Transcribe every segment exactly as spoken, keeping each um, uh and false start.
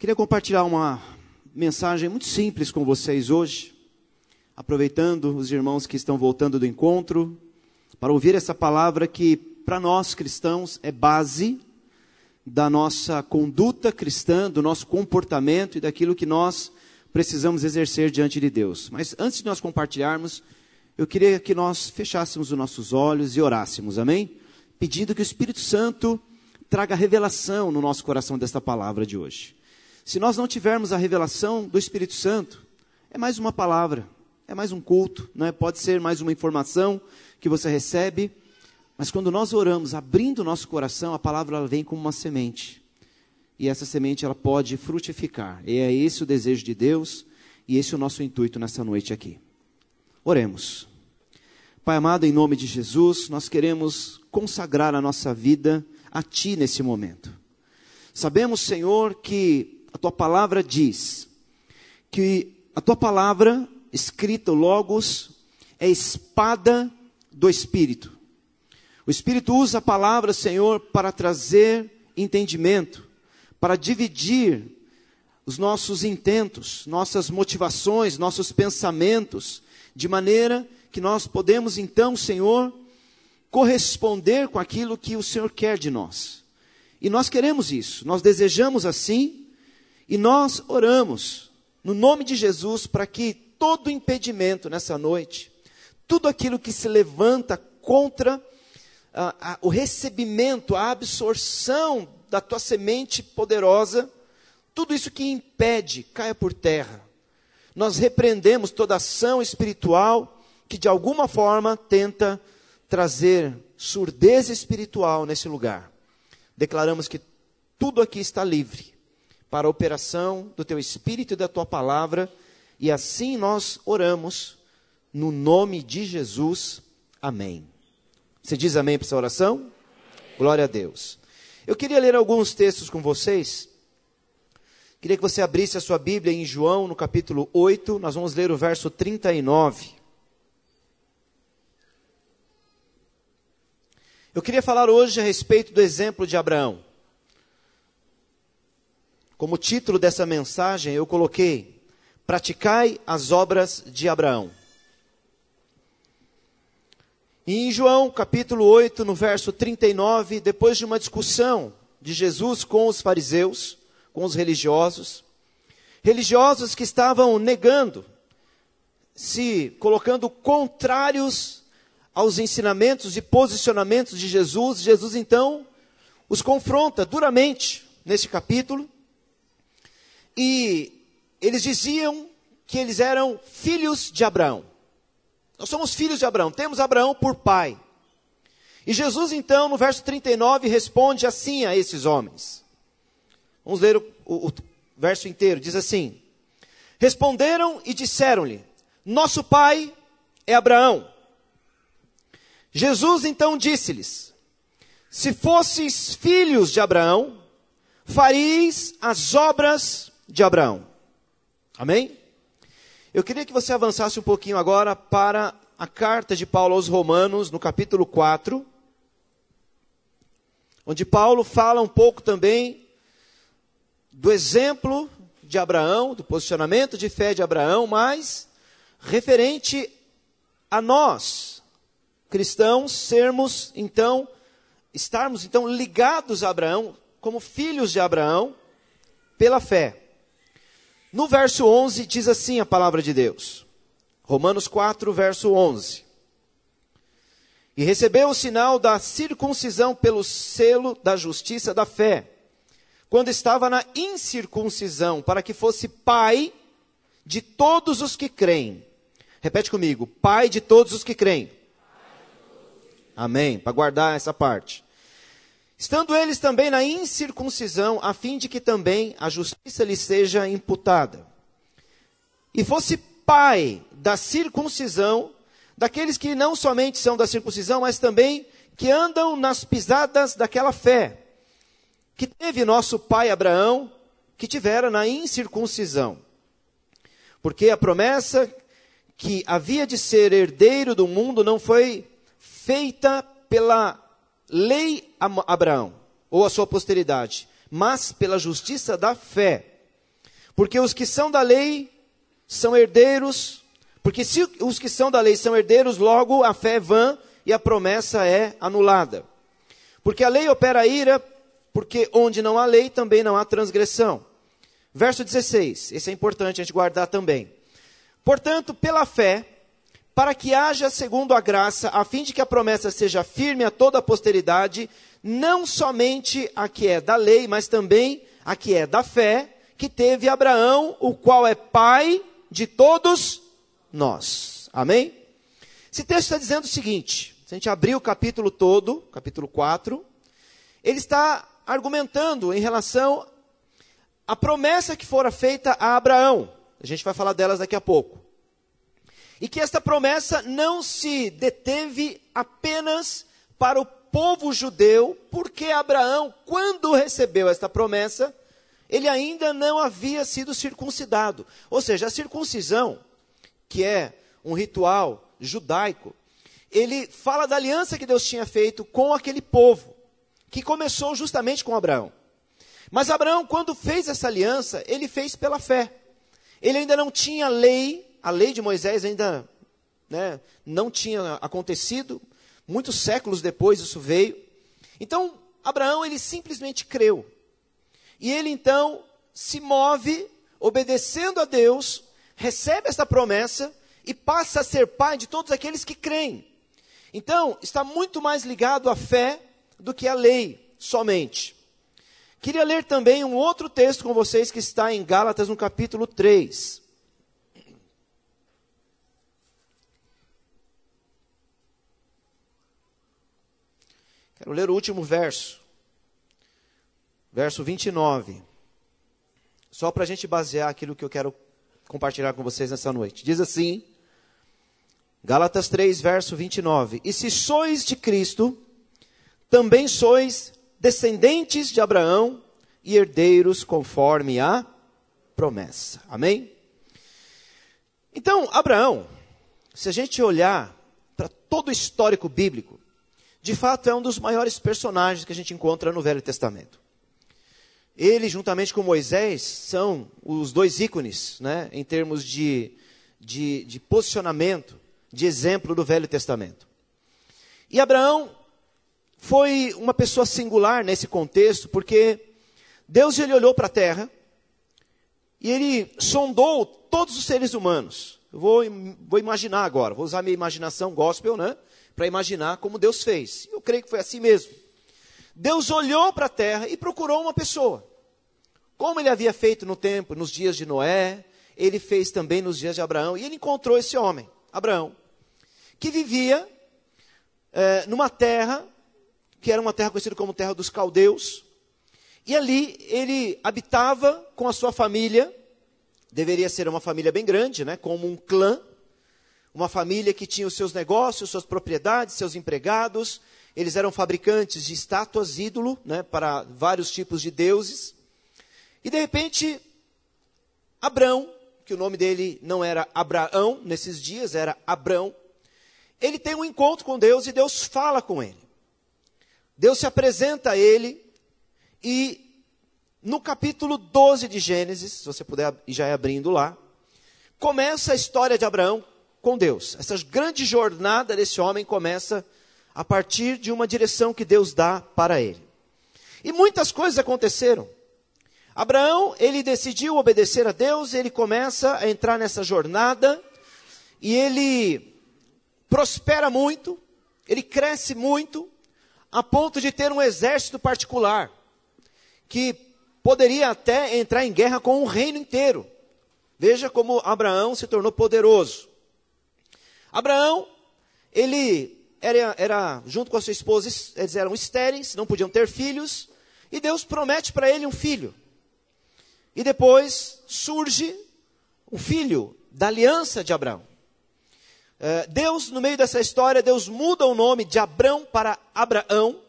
Queria compartilhar uma mensagem muito simples com vocês hoje, aproveitando os irmãos que estão voltando do encontro, para ouvir essa palavra que, para nós cristãos, é base da nossa conduta cristã, do nosso comportamento e daquilo que nós precisamos exercer diante de Deus. Mas antes de nós compartilharmos, eu queria que nós fechássemos os nossos olhos e orássemos, amém? Pedindo que o Espírito Santo traga revelação no nosso coração desta palavra de hoje. Se nós não tivermos a revelação do Espírito Santo, é mais uma palavra, é mais um culto, não é? Pode ser mais uma informação que você recebe, mas quando nós oramos, abrindo o nosso coração, a palavra ela vem como uma semente. E essa semente ela pode frutificar. E é esse o desejo de Deus, e esse é o nosso intuito nessa noite aqui. Oremos. Pai amado, em nome de Jesus, nós queremos consagrar a nossa vida a Ti nesse momento. Sabemos, Senhor, que a Tua palavra diz que a Tua palavra, escrita, o Logos, é espada do Espírito. O Espírito usa a palavra, Senhor, para trazer entendimento, para dividir os nossos intentos, nossas motivações, nossos pensamentos, de maneira que nós podemos então, Senhor, corresponder com aquilo que o Senhor quer de nós. E nós queremos isso, nós desejamos assim, e nós oramos no nome de Jesus para que todo impedimento nessa noite, tudo aquilo que se levanta contra a, a, o recebimento, a absorção da Tua semente poderosa, tudo isso que impede, caia por terra. Nós repreendemos toda ação espiritual que de alguma forma tenta trazer surdez espiritual nesse lugar. Declaramos que tudo aqui está livre para a operação do Teu Espírito e da Tua palavra, e assim nós oramos no nome de Jesus. Amém. Você diz amém para essa oração? Amém. Glória a Deus. Eu queria ler alguns textos com vocês. Queria que você abrisse a sua Bíblia em João, no capítulo oito, nós vamos ler o verso trinta e nove. Eu queria falar hoje a respeito do exemplo de Abraão. Como título dessa mensagem, eu coloquei: Praticai as obras de Abraão. E em João, capítulo oito, no verso trinta e nove, depois de uma discussão de Jesus com os fariseus, com os religiosos, religiosos que estavam negando, se colocando contrários aos ensinamentos e posicionamentos de Jesus, Jesus então os confronta duramente nesse capítulo, e eles diziam que eles eram filhos de Abraão. Nós somos filhos de Abraão, temos Abraão por pai. E Jesus então, no verso trinta e nove, responde assim a esses homens. Vamos ler o, o, o verso inteiro, diz assim: Responderam e disseram-lhe: Nosso pai é Abraão. Jesus então disse-lhes: Se fosseis filhos de Abraão, faríeis as obras de Abraão. Amém? Eu queria que você avançasse um pouquinho agora para a carta de Paulo aos Romanos, no capítulo quatro, onde Paulo fala um pouco também do exemplo de Abraão, do posicionamento de fé de Abraão, mas referente a nós, cristãos, sermos então, estarmos então ligados a Abraão, como filhos de Abraão, pela fé. No verso onze diz assim a palavra de Deus. Romanos quatro, verso onze. E recebeu o sinal da circuncisão pelo selo da justiça da fé, quando estava na incircuncisão, para que fosse pai de todos os que creem. Repete comigo: pai de todos os que creem. Amém, para guardar essa parte. Estando eles também na incircuncisão, a fim de que também a justiça lhes seja imputada. E fosse pai da circuncisão, daqueles que não somente são da circuncisão, mas também que andam nas pisadas daquela fé, que teve nosso pai Abraão, que tivera na incircuncisão. Porque a promessa que havia de ser herdeiro do mundo não foi feita pela lei a Abraão, ou a sua posteridade, mas pela justiça da fé. Porque os que são da lei são herdeiros, porque se os que são da lei são herdeiros, logo a fé é vã e a promessa é anulada. Porque a lei opera a ira, porque onde não há lei também não há transgressão. Verso dezesseis, esse é importante a gente guardar também. Portanto, pela fé, para que haja segundo a graça, a fim de que a promessa seja firme a toda a posteridade, não somente a que é da lei, mas também a que é da fé, que teve Abraão, o qual é pai de todos nós. Amém? Esse texto está dizendo o seguinte, se a gente abrir o capítulo todo, capítulo quatro, ele está argumentando em relação à promessa que fora feita a Abraão. A gente vai falar delas daqui a pouco. E que esta promessa não se deteve apenas para o povo judeu, porque Abraão, quando recebeu esta promessa, ele ainda não havia sido circuncidado. Ou seja, a circuncisão, que é um ritual judaico, ele fala da aliança que Deus tinha feito com aquele povo, que começou justamente com Abraão. Mas Abraão, quando fez essa aliança, ele fez pela fé. Ele ainda não tinha lei, a lei de Moisés ainda, né, não tinha acontecido, muitos séculos depois isso veio. Então, Abraão, ele simplesmente creu. E ele então se move, obedecendo a Deus, recebe essa promessa e passa a ser pai de todos aqueles que creem. Então, está muito mais ligado à fé do que à lei somente. Queria ler também um outro texto com vocês que está em Gálatas, no capítulo três. Quero ler o último verso. Verso vinte e nove. Só para a gente basear aquilo que eu quero compartilhar com vocês nessa noite. Diz assim, Gálatas três, verso vinte e nove. E se sois de Cristo, também sois descendentes de Abraão e herdeiros conforme a promessa. Amém? Então, Abraão, se a gente olhar para todo o histórico bíblico, de fato é um dos maiores personagens que a gente encontra no Velho Testamento. Ele, juntamente com Moisés, são os dois ícones, né, em termos de, de, de posicionamento, de exemplo do Velho Testamento. E Abraão foi uma pessoa singular nesse contexto, porque Deus ele olhou para a terra e ele sondou todos os seres humanos. Eu vou, vou imaginar agora, vou usar minha imaginação gospel, né, para imaginar como Deus fez. Eu creio que foi assim mesmo. Deus olhou para a terra e procurou uma pessoa. Como ele havia feito no tempo, nos dias de Noé, ele fez também nos dias de Abraão. E ele encontrou esse homem, Abraão, que vivia é, numa terra, que era uma terra conhecida como terra dos caldeus. E ali ele habitava com a sua família, deveria ser uma família bem grande, né, como um clã. Uma família que tinha os seus negócios, suas propriedades, seus empregados. Eles eram fabricantes de estátuas, ídolo, né, para vários tipos de deuses. E de repente, Abrão, que o nome dele não era Abraão nesses dias, era Abrão, ele tem um encontro com Deus e Deus fala com ele. Deus se apresenta a ele e no capítulo doze de Gênesis, se você puder ir já abrindo lá, começa a história de Abraão com Deus. Essa grande jornada desse homem começa a partir de uma direção que Deus dá para ele. E muitas coisas aconteceram. Abraão, ele decidiu obedecer a Deus, ele começa a entrar nessa jornada, e ele prospera muito, ele cresce muito, a ponto de ter um exército particular, que poderia até entrar em guerra com o reino inteiro. Veja como Abraão se tornou poderoso. Abraão, ele era, era junto com a sua esposa, eles eram estéreis, não podiam ter filhos, e Deus promete para ele um filho. E depois surge um filho da aliança de Abraão. Uh, Deus, no meio dessa história, Deus muda o nome de Abrão para Abraão.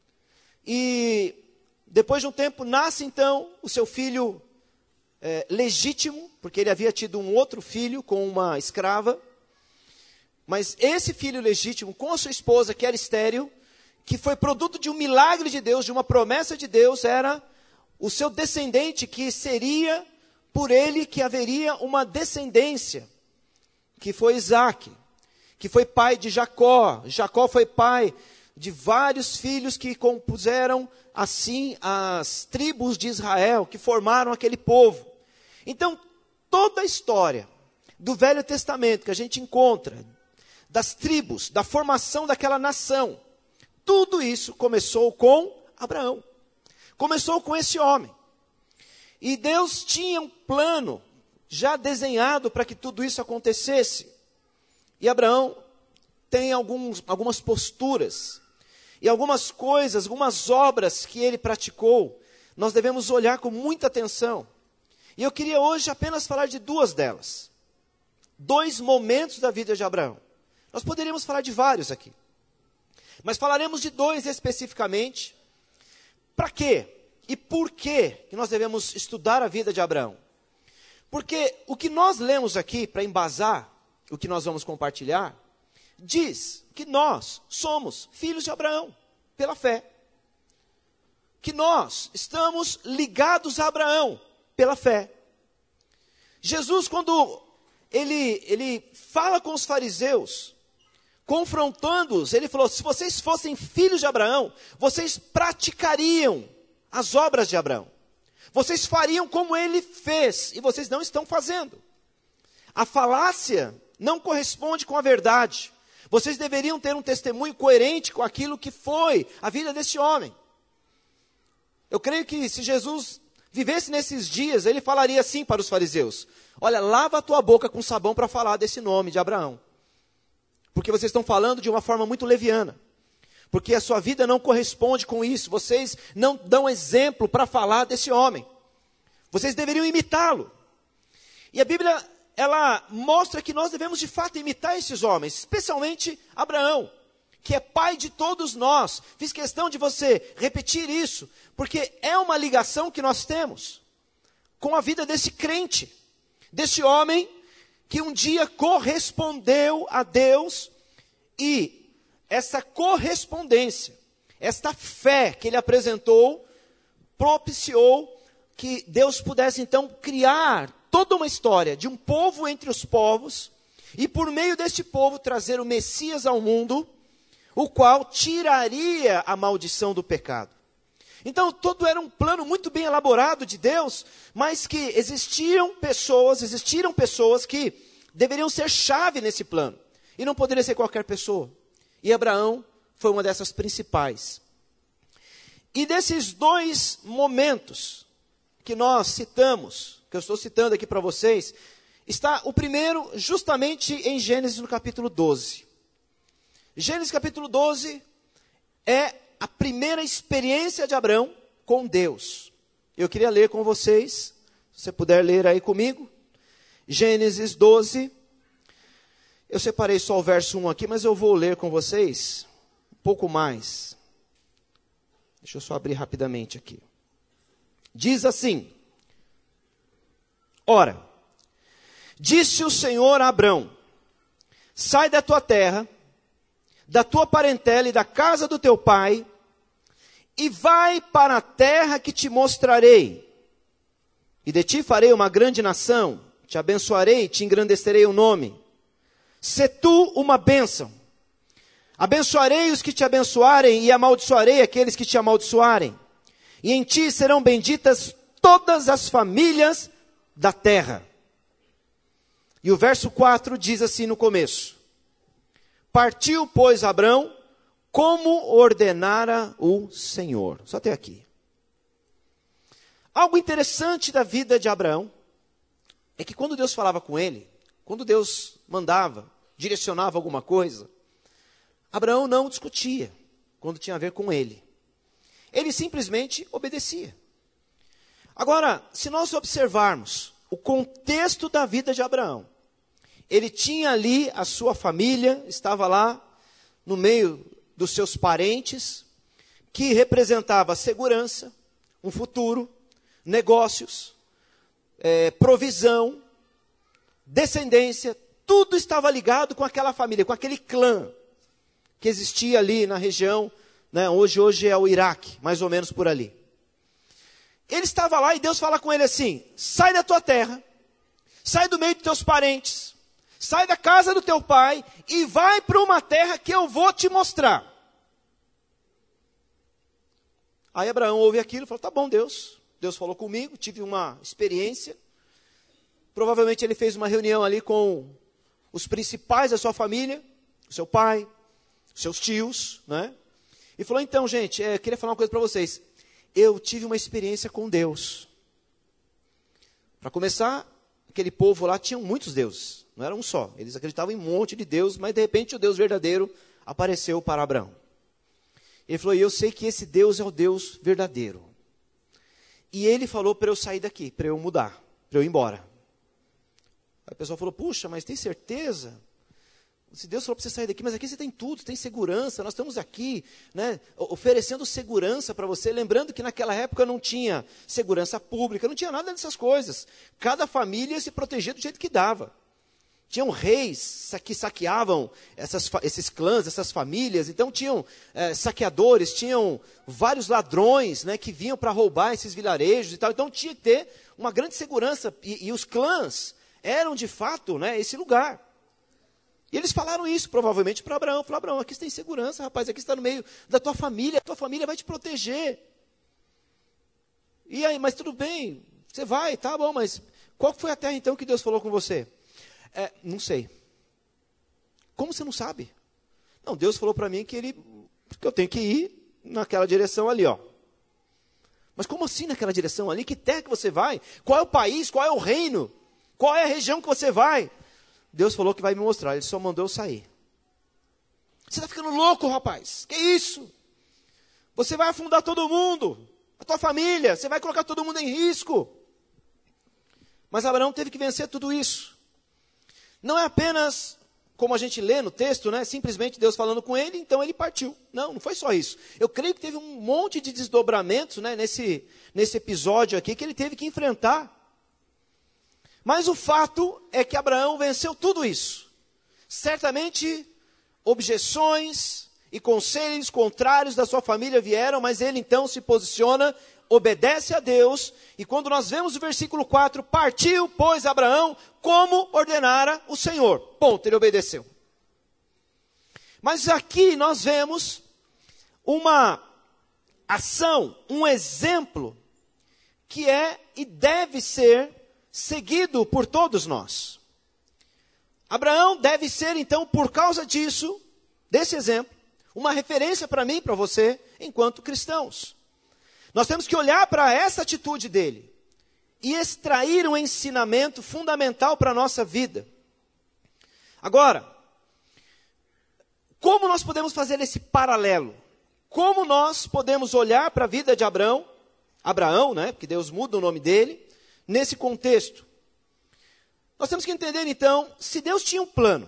E depois de um tempo, nasce então o seu filho eh, legítimo, porque ele havia tido um outro filho com uma escrava. Mas esse filho legítimo, com a sua esposa, que era estéril, que foi produto de um milagre de Deus, de uma promessa de Deus, era o seu descendente que seria por ele que haveria uma descendência, que foi Isaque, que foi pai de Jacó. Jacó foi pai de vários filhos que compuseram, assim, as tribos de Israel, que formaram aquele povo. Então, toda a história do Velho Testamento que a gente encontra, das tribos, da formação daquela nação, tudo isso começou com Abraão. Começou com esse homem. E Deus tinha um plano já desenhado para que tudo isso acontecesse. E Abraão tem alguns, algumas posturas e algumas coisas, algumas obras que ele praticou. Nós devemos olhar com muita atenção. E eu queria hoje apenas falar de duas delas. Dois momentos da vida de Abraão. Nós poderíamos falar de vários aqui. Mas falaremos de dois especificamente. Para quê? E por quê que nós devemos estudar a vida de Abraão? Porque o que nós lemos aqui, para embasar o que nós vamos compartilhar, diz que nós somos filhos de Abraão, pela fé. Que nós estamos ligados a Abraão, pela fé. Jesus, quando ele, ele fala com os fariseus, confrontando-os, ele falou, se vocês fossem filhos de Abraão, vocês praticariam as obras de Abraão. Vocês fariam como ele fez, e vocês não estão fazendo. A falácia não corresponde com a verdade. Vocês deveriam ter um testemunho coerente com aquilo que foi a vida desse homem. Eu creio que se Jesus vivesse nesses dias, ele falaria assim para os fariseus, olha, lava a tua boca com sabão para falar desse nome de Abraão. Porque vocês estão falando de uma forma muito leviana. Porque a sua vida não corresponde com isso. Vocês não dão exemplo para falar desse homem. Vocês deveriam imitá-lo. E a Bíblia, ela mostra que nós devemos de fato imitar esses homens. Especialmente Abraão, que é pai de todos nós. Fiz questão de você repetir isso. Porque é uma ligação que nós temos com a vida desse crente. Desse homem que um dia correspondeu a Deus e essa correspondência, esta fé que ele apresentou, propiciou que Deus pudesse então criar toda uma história de um povo entre os povos, e por meio deste povo trazer o Messias ao mundo, o qual tiraria a maldição do pecado. Então, todo era um plano muito bem elaborado de Deus, mas que existiam pessoas, existiram pessoas que deveriam ser chave nesse plano, e não poderia ser qualquer pessoa. E Abraão foi uma dessas principais. E desses dois momentos que nós citamos, que eu estou citando aqui para vocês, está o primeiro justamente em Gênesis no capítulo doze. Gênesis capítulo doze é a primeira experiência de Abraão com Deus. Eu queria ler com vocês, se você puder ler aí comigo. Gênesis doze. Eu separei só o verso um aqui, mas eu vou ler com vocês um pouco mais. Deixa eu só abrir rapidamente aqui. Diz assim: Ora, disse o Senhor a Abrão, sai da tua terra, da tua parentela e da casa do teu pai, e vai para a terra que te mostrarei. E de ti farei uma grande nação, te abençoarei e te engrandecerei o nome. Sê tu uma bênção. Abençoarei os que te abençoarem e amaldiçoarei aqueles que te amaldiçoarem. E em ti serão benditas todas as famílias da terra. E o verso quatro diz assim no começo: Partiu, pois, Abrão, como ordenara o Senhor. Só até aqui. Algo interessante da vida de Abraão é que quando Deus falava com ele, quando Deus mandava, direcionava alguma coisa, Abraão não discutia quando tinha a ver com ele. Ele simplesmente obedecia. Agora, se nós observarmos o contexto da vida de Abraão, ele tinha ali a sua família, estava lá no meio dos seus parentes, que representava segurança, um futuro, negócios, é, provisão, descendência, tudo estava ligado com aquela família, com aquele clã que existia ali na região, né, hoje, hoje é o Iraque, mais ou menos por ali. ele estava lá e Deus fala com ele assim: sai da tua terra, sai do meio dos teus parentes, sai da casa do teu pai e vai para uma terra que eu vou te mostrar. Aí Abraão ouve aquilo e fala: tá bom, Deus, Deus falou comigo, tive uma experiência. Provavelmente ele fez uma reunião ali com os principais da sua família, o seu pai, os seus tios, né? E falou: então, gente, é, eu queria falar uma coisa para vocês. Eu tive uma experiência com Deus. Para começar, aquele povo lá tinha muitos deuses, não era um só. Eles acreditavam em um monte de deuses, mas de repente o Deus verdadeiro apareceu para Abraão. Ele falou: e eu sei que esse Deus é o Deus verdadeiro. E ele falou para eu sair daqui, para eu mudar, para eu ir embora. Aí a pessoa falou: puxa, mas tem certeza? Se Deus falou para você sair daqui, mas aqui você tem tudo, tem segurança, nós estamos aqui, né, oferecendo segurança para você, lembrando que naquela época não tinha segurança pública, não tinha nada dessas coisas. Cada família se protegia do jeito que dava. Tinham reis que saqueavam essas, esses clãs, essas famílias, então tinham é, saqueadores, tinham vários ladrões, né, que vinham para roubar esses vilarejos e tal, então tinha que ter uma grande segurança, e, e os clãs eram de fato, né, esse lugar. E eles falaram isso provavelmente para Abraão. Falaram: Abraão, aqui você tem segurança, rapaz, aqui você está no meio da tua família, a tua família vai te proteger. E aí, mas tudo bem, você vai, tá bom, mas qual foi a terra então que Deus falou com você? É, não sei. Como você não sabe? Não, Deus falou para mim que, ele, que eu tenho que ir naquela direção ali, ó. Mas como assim naquela direção ali? Que terra que você vai? Qual é o país? Qual é o reino? Qual é a região que você vai? Deus falou que vai me mostrar, ele só mandou eu sair. Você está ficando louco, rapaz? Que isso? Você vai afundar todo mundo, a tua família, você vai colocar todo mundo em risco. Mas Abraão teve que vencer tudo isso. Não é apenas, como a gente lê no texto, né, simplesmente Deus falando com ele, então ele partiu. Não, não foi só isso. Eu creio que teve um monte de desdobramentos, né, nesse, nesse episódio aqui que ele teve que enfrentar. Mas o fato é que Abraão venceu tudo isso. Certamente, objeções e conselhos contrários da sua família vieram, mas ele então se posiciona, obedece a Deus, e quando nós vemos o versículo quatro, partiu, pois, Abraão, como ordenara o Senhor. Ponto, ele obedeceu. Mas aqui nós vemos uma ação, um exemplo, que é e deve ser seguido por todos nós. Abraão deve ser, então, por causa disso, desse exemplo, uma referência para mim e para você, enquanto cristãos. Nós temos que olhar para essa atitude dele e extrair um ensinamento fundamental para a nossa vida. Agora, como nós podemos fazer esse paralelo? Como nós podemos olhar para a vida de Abraão, Abraão, né, porque Deus muda o nome dele, nesse contexto? Nós temos que entender, então, se Deus tinha um plano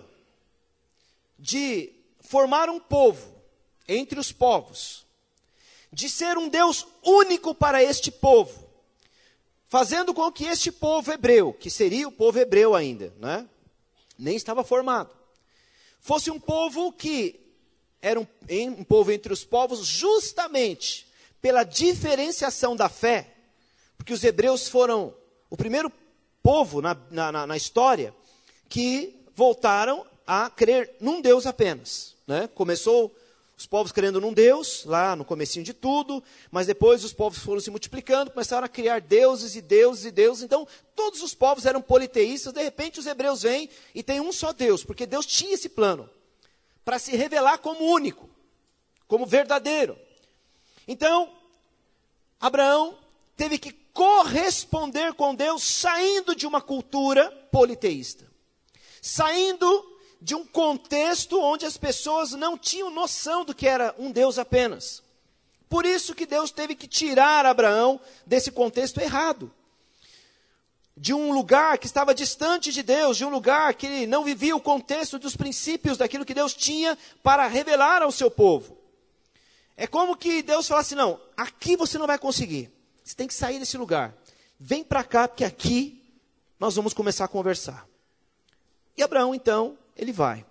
de formar um povo entre os povos, de ser um Deus único para este povo, fazendo com que este povo hebreu, que seria o povo hebreu ainda, né, nem estava formado, fosse um povo que era um, um povo entre os povos justamente pela diferenciação da fé, porque os hebreus foram o primeiro povo na, na, na história que voltaram a crer num Deus apenas, né? Começou os povos crendo num Deus, lá no comecinho de tudo, mas depois os povos foram se multiplicando, começaram a criar deuses e deuses e deuses, então todos os povos eram politeístas, de repente os hebreus vêm e tem um só Deus, porque Deus tinha esse plano, para se revelar como único, como verdadeiro. Então, Abraão teve que corresponder com Deus, saindo de uma cultura politeísta, saindo de um contexto onde as pessoas não tinham noção do que era um Deus apenas. Por isso que Deus teve que tirar Abraão desse contexto errado, de um lugar que estava distante de Deus, de um lugar que não vivia o contexto dos princípios daquilo que Deus tinha para revelar ao seu povo. É como que Deus falasse: não, aqui você não vai conseguir. Você tem que sair desse lugar. Vem para cá, porque aqui nós vamos começar a conversar. E Abraão, então, ele vai.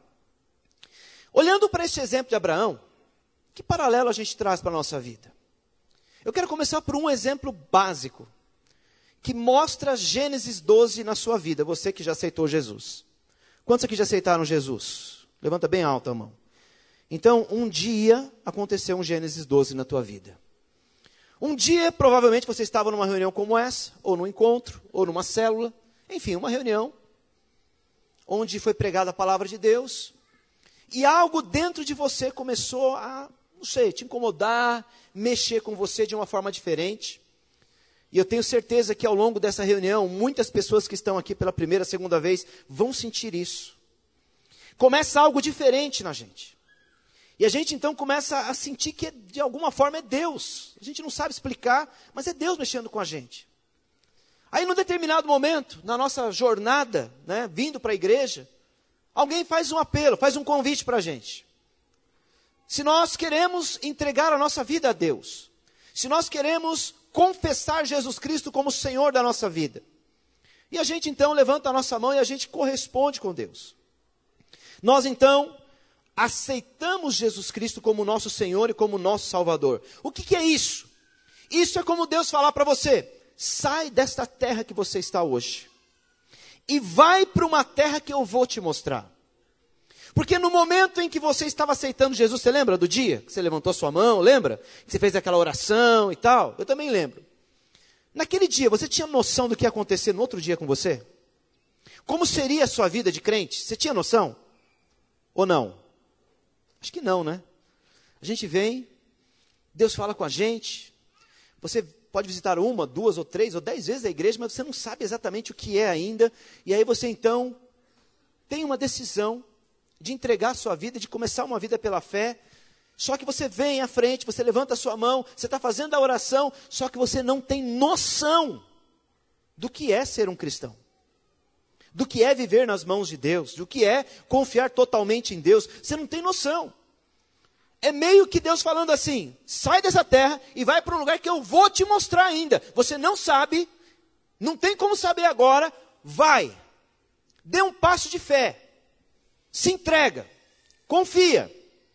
Olhando para esse exemplo de Abraão, que paralelo a gente traz para a nossa vida? Eu quero começar por um exemplo básico, que mostra Gênesis doze na sua vida, você que já aceitou Jesus. Quantos aqui já aceitaram Jesus? Levanta bem alto a mão. Então, um dia aconteceu um Gênesis doze na tua vida. Um dia, provavelmente, você estava numa reunião como essa, ou num encontro, ou numa célula, enfim, uma reunião, onde foi pregada a palavra de Deus, e algo dentro de você começou a, não sei, te incomodar, mexer com você de uma forma diferente. E eu tenho certeza que ao longo dessa reunião, muitas pessoas que estão aqui pela primeira, segunda vez, vão sentir isso. Começa algo diferente na gente. E a gente então começa a sentir que de alguma forma é Deus. A gente não sabe explicar, mas é Deus mexendo com a gente. Aí num determinado momento, na nossa jornada, né, vindo para a igreja, alguém faz um apelo, faz um convite para a gente. Se nós queremos entregar a nossa vida a Deus, se nós queremos confessar Jesus Cristo como Senhor da nossa vida, e a gente então levanta a nossa mão e a gente corresponde com Deus. Nós então aceitamos Jesus Cristo como nosso Senhor e como nosso Salvador. O que, que é isso? Isso é como Deus falar para você, sai desta terra que você está hoje, e vai para uma terra que eu vou te mostrar. Porque no momento em que você estava aceitando Jesus, você lembra do dia que você levantou sua mão, lembra? Que você fez aquela oração e tal? Eu também lembro. Naquele dia, você tinha noção do que ia acontecer no outro dia com você? Como seria a sua vida de crente? Você tinha noção? Ou não? Acho que não, né? A gente vem, Deus fala com a gente, você pode visitar uma, duas ou três ou dez vezes a igreja, mas você não sabe exatamente o que é ainda, e aí você então tem uma decisão de entregar a sua vida, de começar uma vida pela fé, só que você vem à frente, você levanta a sua mão, você está fazendo a oração, só que você não tem noção do que é ser um cristão, do que é viver nas mãos de Deus, do que é confiar totalmente em Deus, você não tem noção. É meio que Deus falando assim, sai dessa terra e vai para um lugar que eu vou te mostrar ainda, você não sabe, não tem como saber agora, vai, dê um passo de fé, se entrega, confia.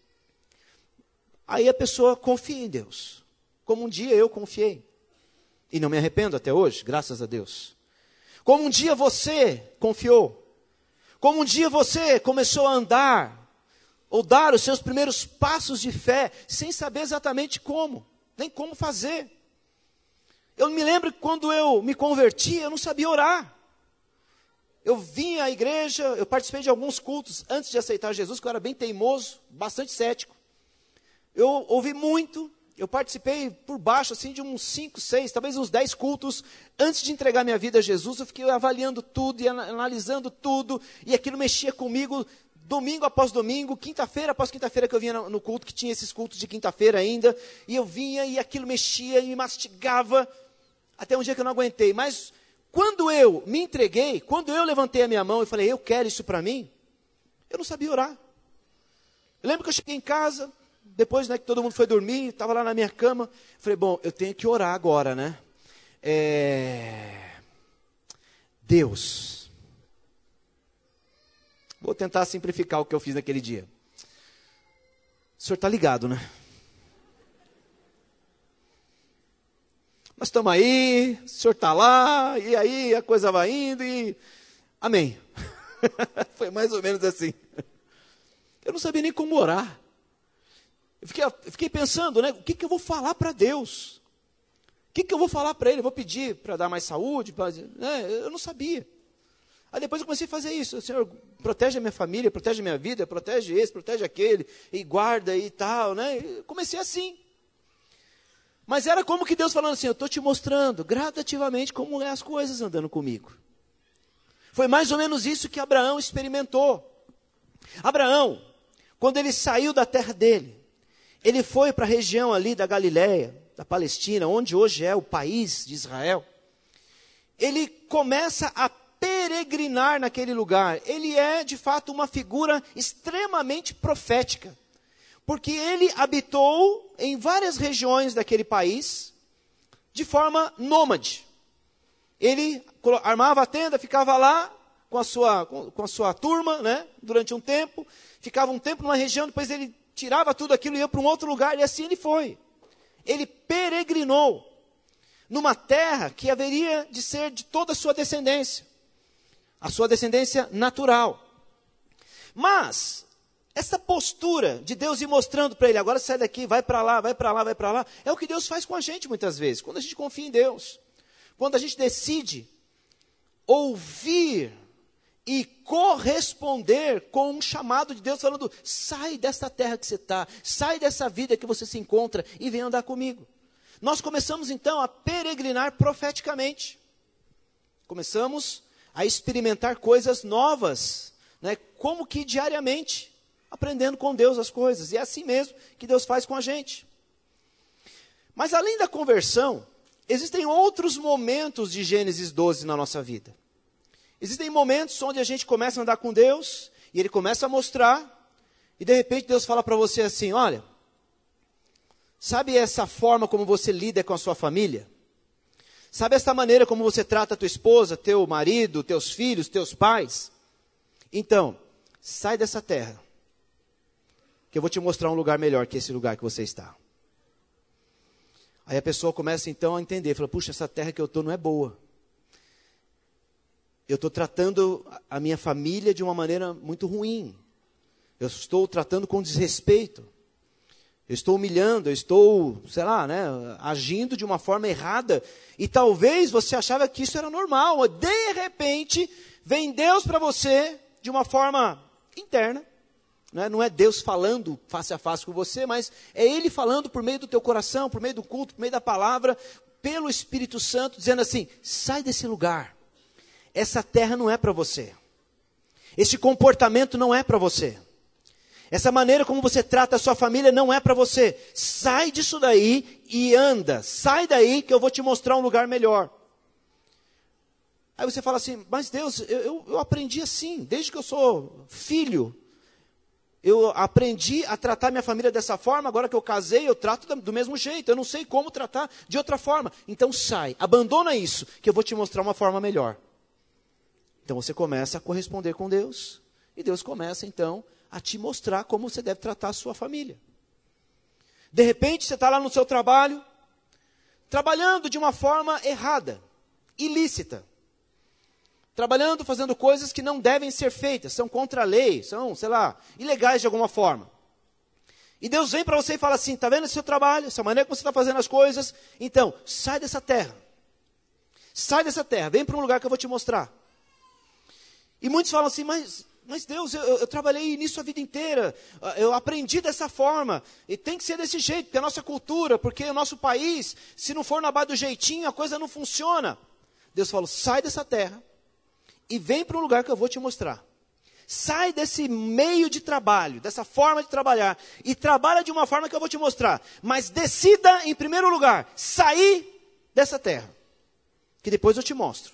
Aí a pessoa confia em Deus, como um dia eu confiei, e não me arrependo até hoje, graças a Deus. Como um dia você confiou, como um dia você começou a andar, ou dar os seus primeiros passos de fé, sem saber exatamente como, nem como fazer. Eu me lembro que quando eu me converti, eu não sabia orar. Eu vim à igreja, eu participei de alguns cultos antes de aceitar Jesus, que eu era bem teimoso, bastante cético. Eu ouvi muito, eu participei por baixo assim de uns cinco, seis, talvez uns dez cultos antes de entregar minha vida a Jesus. Eu fiquei avaliando tudo e analisando tudo, e aquilo mexia comigo domingo após domingo, quinta-feira após quinta-feira que eu vinha no culto, que tinha esses cultos de quinta-feira ainda, e eu vinha e aquilo mexia e me mastigava, até um dia que eu não aguentei. Mas quando eu me entreguei, quando eu levantei a minha mão e falei, eu quero isso para mim, eu não sabia orar. Eu lembro que eu cheguei em casa, depois, né, que todo mundo foi dormir, estava lá na minha cama, falei, bom, eu tenho que orar agora, né? É... Deus. Vou tentar simplificar o que eu fiz naquele dia. O senhor está ligado, né? Nós estamos aí, o senhor está lá, e aí a coisa vai indo, e... Amém. Foi mais ou menos assim. Eu não sabia nem como orar. Eu fiquei, eu fiquei pensando, né? O que, que eu vou falar para Deus? O que, que eu vou falar para Ele? Eu vou pedir para dar mais saúde? Pra, né? Eu não sabia. Aí depois eu comecei a fazer isso. Senhor, protege a minha família, protege a minha vida, protege esse, protege aquele, e guarda e tal, né? Eu comecei assim. Mas era como que Deus falando assim, eu estou te mostrando gradativamente como é as coisas andando comigo. Foi mais ou menos isso que Abraão experimentou. Abraão, quando ele saiu da terra dele, ele foi para a região ali da Galileia, da Palestina, onde hoje é o país de Israel. Ele começa a peregrinar naquele lugar. Ele é, de fato, uma figura extremamente profética. Porque ele habitou em várias regiões daquele país, de forma nômade. Ele armava a tenda, ficava lá com a sua, com, com a sua turma, né, durante um tempo, ficava um tempo numa região, depois ele tirava tudo aquilo e ia para um outro lugar, e assim ele foi. ele peregrinou numa terra que haveria de ser de toda a sua descendência, a sua descendência natural. Mas essa postura de Deus ir mostrando para ele, agora sai daqui, vai para lá, vai para lá, vai para lá, é o que Deus faz com a gente muitas vezes, quando a gente confia em Deus, quando a gente decide ouvir e corresponder com um chamado de Deus falando, sai dessa terra que você está, sai dessa vida que você se encontra e vem andar comigo. Nós começamos então a peregrinar profeticamente, começamos a experimentar coisas novas, né, como que diariamente, aprendendo com Deus as coisas, e é assim mesmo que Deus faz com a gente. Mas além da conversão, existem outros momentos de Gênesis doze na nossa vida. Existem momentos onde a gente começa a andar com Deus, e Ele começa a mostrar, e de repente Deus fala para você assim, olha, sabe essa forma como você lida com a sua família? Sabe essa maneira como você trata a tua esposa, teu marido, teus filhos, teus pais? Então, sai dessa terra, que eu vou te mostrar um lugar melhor que esse lugar que você está. Aí a pessoa começa então a entender, fala, puxa, essa terra que eu estou não é boa. Eu estou tratando a minha família de uma maneira muito ruim. Eu estou tratando com desrespeito. Eu estou humilhando, eu estou, sei lá, né, agindo de uma forma errada. E talvez você achava que isso era normal. Mas de repente, vem Deus para você de uma forma interna. Né? Não é Deus falando face a face com você, mas é Ele falando por meio do teu coração, por meio do culto, por meio da palavra, pelo Espírito Santo, dizendo assim, sai desse lugar. Essa terra não é para você. Esse comportamento não é para você. Essa maneira como você trata a sua família não é para você. Sai disso daí e anda. Sai daí que eu vou te mostrar um lugar melhor. Aí você fala assim, mas Deus, eu, eu, eu aprendi assim, desde que eu sou filho. Eu aprendi a tratar minha família dessa forma, agora que eu casei, eu trato do mesmo jeito. Eu não sei como tratar de outra forma. Então sai, abandona isso, que eu vou te mostrar uma forma melhor. Então você começa a corresponder com Deus, e Deus começa então a te mostrar como você deve tratar a sua família. De repente você está lá no seu trabalho, trabalhando de uma forma errada, ilícita. Trabalhando, fazendo coisas que não devem ser feitas, são contra a lei, são, sei lá, ilegais de alguma forma. E Deus vem para você e fala assim, está vendo esse seu trabalho, essa maneira que você está fazendo as coisas? Então, sai dessa terra. Sai dessa terra, vem para um lugar que eu vou te mostrar. E muitos falam assim, mas, mas Deus, eu, eu trabalhei nisso a vida inteira, eu aprendi dessa forma, e tem que ser desse jeito, porque é a nossa cultura, porque o nosso país, se não for na base do jeitinho, a coisa não funciona. Deus falou, sai dessa terra, e vem para um lugar que eu vou te mostrar. Sai desse meio de trabalho, dessa forma de trabalhar, e trabalha de uma forma que eu vou te mostrar. Mas decida, em primeiro lugar, sair dessa terra, que depois eu te mostro.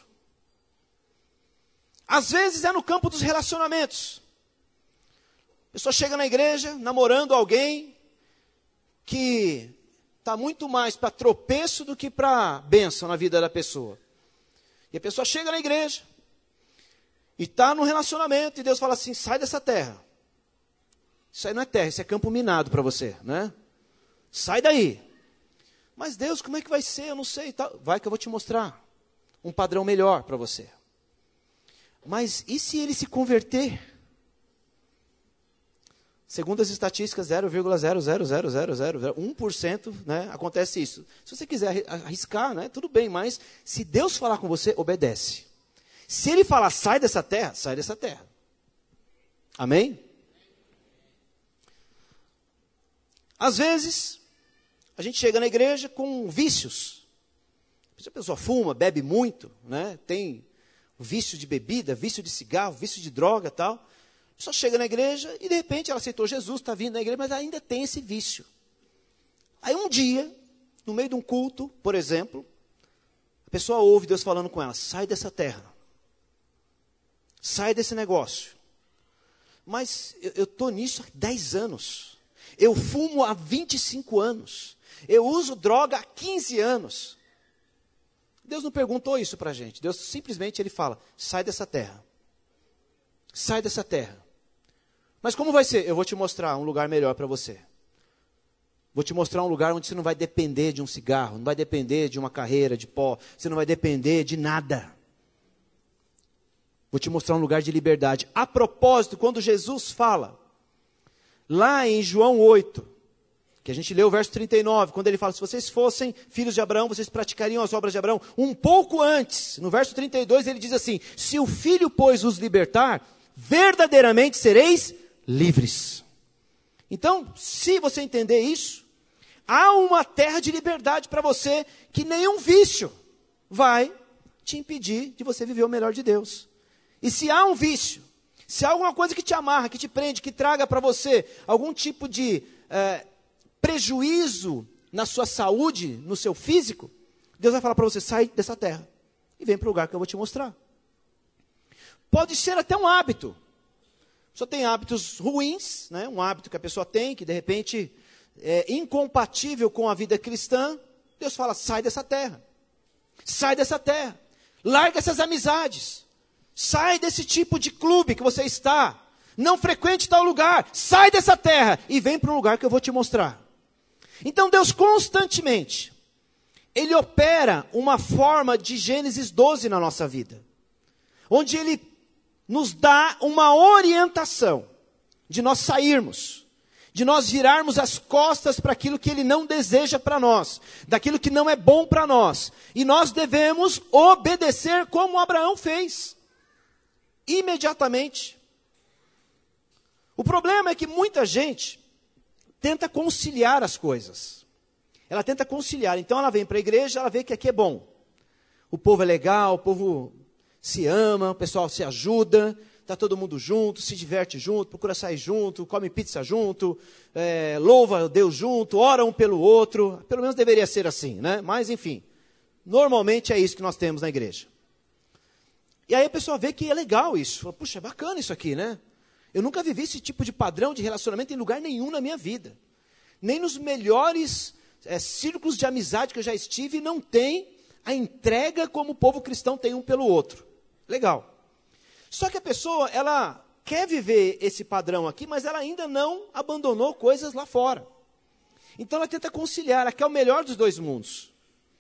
Às vezes é no campo dos relacionamentos. A pessoa chega na igreja, namorando alguém, que está muito mais para tropeço do que para bênção na vida da pessoa. E a pessoa chega na igreja, e está no relacionamento, e Deus fala assim, sai dessa terra. Isso aí não é terra, isso é campo minado para você, né? Sai daí. Mas Deus, como é que vai ser? Eu não sei. Vai que eu vou te mostrar um padrão melhor para você. Mas e se ele se converter? Segundo as estatísticas, zero vírgula zero zero zero zero zero um por cento, né, acontece isso. Se você quiser arriscar, né, tudo bem, mas se Deus falar com você, obedece. Se Ele falar, sai dessa terra, sai dessa terra. Amém? Às vezes, a gente chega na igreja com vícios. A pessoa fuma, bebe muito, né, tem vício de bebida, vício de cigarro, vício de droga e tal. Só chega na igreja e de repente ela aceitou Jesus, está vindo na igreja, mas ainda tem esse vício. Aí um dia, no meio de um culto, por exemplo, a pessoa ouve Deus falando com ela, sai dessa terra. Sai desse negócio. Mas eu estou nisso há dez anos. Eu fumo há vinte e cinco anos. Eu uso droga há quinze anos. Deus não perguntou isso para a gente. Deus simplesmente ele fala, sai dessa terra. Sai dessa terra. Mas como vai ser? Eu vou te mostrar um lugar melhor para você. Vou te mostrar um lugar onde você não vai depender de um cigarro, não vai depender de uma carreira de pó, você não vai depender de nada. Vou te mostrar um lugar de liberdade. A propósito, quando Jesus fala, lá em João oito, que a gente leu o verso trinta e nove, quando ele fala, se vocês fossem filhos de Abraão, vocês praticariam as obras de Abraão. Um pouco antes, no verso trinta e dois, ele diz assim, se o Filho, pois, os libertar, verdadeiramente sereis livres. Então, se você entender isso, há uma terra de liberdade para você, que nenhum vício vai te impedir de você viver o melhor de Deus. E se há um vício, se há alguma coisa que te amarra, que te prende, que traga para você algum tipo de é, prejuízo na sua saúde, no seu físico, Deus vai falar para você, sai dessa terra e vem para o lugar que eu vou te mostrar. Pode ser até um hábito. Só tem hábitos ruins, né? Um hábito que a pessoa tem, que de repente é incompatível com a vida cristã. Deus fala, sai dessa terra. Sai dessa terra. Larga essas amizades. Sai desse tipo de clube que você está. Não frequente tal lugar. Sai dessa terra e vem para um lugar que eu vou te mostrar. Então Deus constantemente, Ele opera uma forma de Gênesis doze na nossa vida. Onde Ele nos dá uma orientação de nós sairmos. De nós virarmos as costas para aquilo que Ele não deseja para nós. Daquilo que não é bom para nós. E nós devemos obedecer como Abraão fez. Imediatamente. O problema é que muita gente tenta conciliar as coisas. Ela tenta conciliar. Então ela vem para a igreja, ela vê que aqui é bom. O povo é legal, o povo se ama, o pessoal se ajuda, está todo mundo junto, se diverte junto, procura sair junto, come pizza junto, é, louva Deus junto, ora um pelo outro. Pelo menos deveria ser assim, né? Mas enfim, normalmente é isso que nós temos na igreja. E aí a pessoa vê que é legal isso. Fala, puxa, é bacana isso aqui, né? Eu nunca vivi esse tipo de padrão de relacionamento em lugar nenhum na minha vida. Nem nos melhores é, círculos de amizade que eu já estive, não tem a entrega como o povo cristão tem um pelo outro. Legal. Só que a pessoa, ela quer viver esse padrão aqui, mas ela ainda não abandonou coisas lá fora. Então ela tenta conciliar, ela quer o melhor dos dois mundos.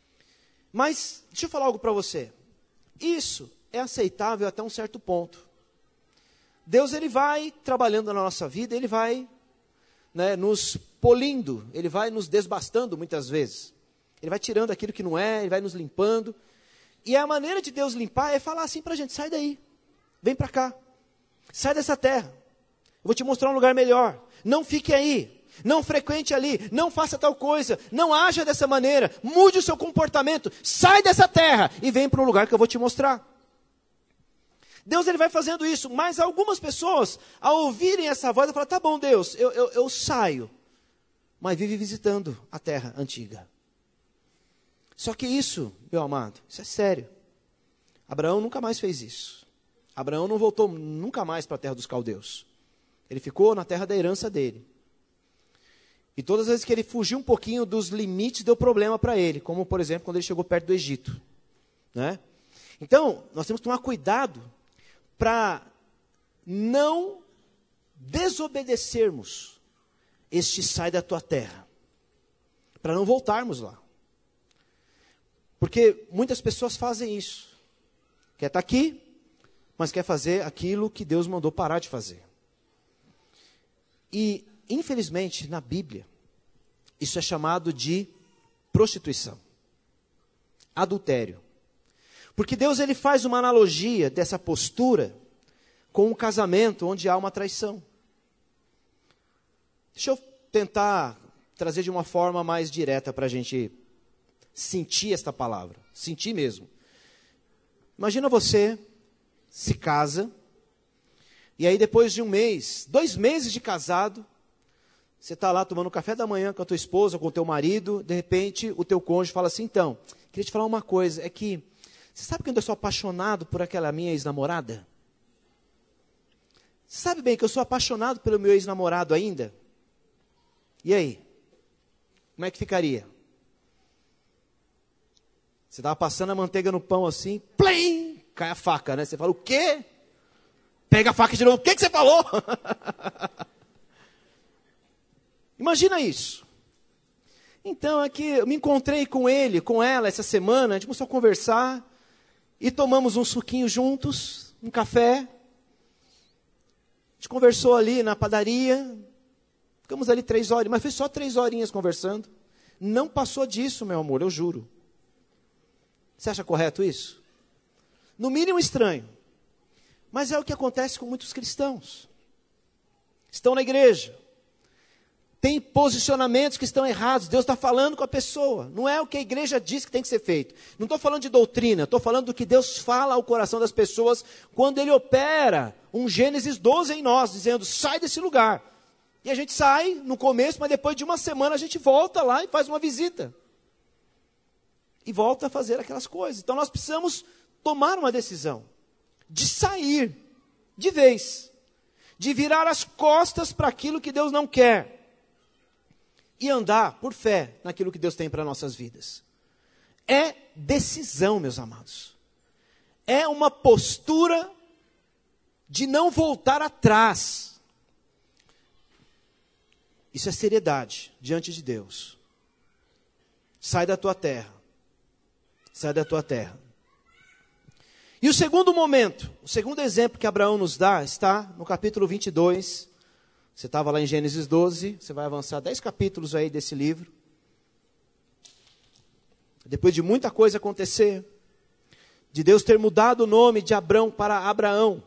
Mas, deixa eu falar algo para você. Isso é aceitável até um certo ponto. Deus, ele vai trabalhando na nossa vida, ele vai, né, nos polindo, ele vai nos desbastando muitas vezes. Ele vai tirando aquilo que não é, ele vai nos limpando. E a maneira de Deus limpar é falar assim para a gente, sai daí, vem para cá, sai dessa terra, eu vou te mostrar um lugar melhor, não fique aí, não frequente ali, não faça tal coisa, não haja dessa maneira, mude o seu comportamento, sai dessa terra e vem para um lugar que eu vou te mostrar. Deus, ele vai fazendo isso, mas algumas pessoas, ao ouvirem essa voz, vão falar, tá bom Deus, eu, eu, eu saio, mas vive visitando a terra antiga. Só que isso, meu amado, isso é sério. Abraão nunca mais fez isso. Abraão não voltou nunca mais para a terra dos caldeus. Ele ficou na terra da herança dele. E todas as vezes que ele fugiu um pouquinho dos limites, deu problema para ele, como por exemplo, quando ele chegou perto do Egito, né? Então, nós temos que tomar cuidado para não desobedecermos este sai da tua terra, para não voltarmos lá. Porque muitas pessoas fazem isso. Quer estar aqui, mas quer fazer aquilo que Deus mandou parar de fazer. E, infelizmente, na Bíblia, isso é chamado de prostituição, adultério. Porque Deus, ele faz uma analogia dessa postura com um casamento onde há uma traição. Deixa eu tentar trazer de uma forma mais direta para a gente sentir esta palavra, sentir mesmo. Imagina você se casa, e aí depois de um mês, dois meses de casado, você está lá tomando café da manhã com a tua esposa, com o teu marido, de repente o teu cônjuge fala assim, então, queria te falar uma coisa, é que, você sabe que eu sou apaixonado por aquela minha ex-namorada? Você sabe bem que eu sou apaixonado pelo meu ex-namorado ainda? E aí? Como é que ficaria? Você estava passando a manteiga no pão assim, plim, cai a faca, né? Você fala, o quê? Pega a faca de novo, o que, que você falou? Imagina isso. Então, é que eu me encontrei com ele, com ela, essa semana, a gente começou a conversar, e tomamos um suquinho juntos, um café. A gente conversou ali na padaria, ficamos ali três horas, mas foi só três horinhas conversando. Não passou disso, meu amor, eu juro. Você acha correto isso? No mínimo estranho. Mas é o que acontece com muitos cristãos. Estão na igreja. Tem posicionamentos que estão errados. Deus está falando com a pessoa. Não é o que a igreja diz que tem que ser feito. Não estou falando de doutrina. Estou falando do que Deus fala ao coração das pessoas quando Ele opera um Gênesis doze em nós, dizendo, sai desse lugar. E a gente sai no começo, mas depois de uma semana a gente volta lá e faz uma visita. E volta a fazer aquelas coisas. Então nós precisamos tomar uma decisão de sair de vez, de virar as costas para aquilo que Deus não quer e andar por fé naquilo que Deus tem para nossas vidas. É decisão, meus amados. É uma postura de não voltar atrás. Isso é seriedade diante de Deus. Sai da tua terra. Sai da tua terra. E o segundo momento, o segundo exemplo que Abraão nos dá, está no capítulo vinte e dois. Você estava lá em Gênesis doze, você vai avançar dez capítulos aí desse livro. Depois de muita coisa acontecer, de Deus ter mudado o nome de Abrão para Abraão.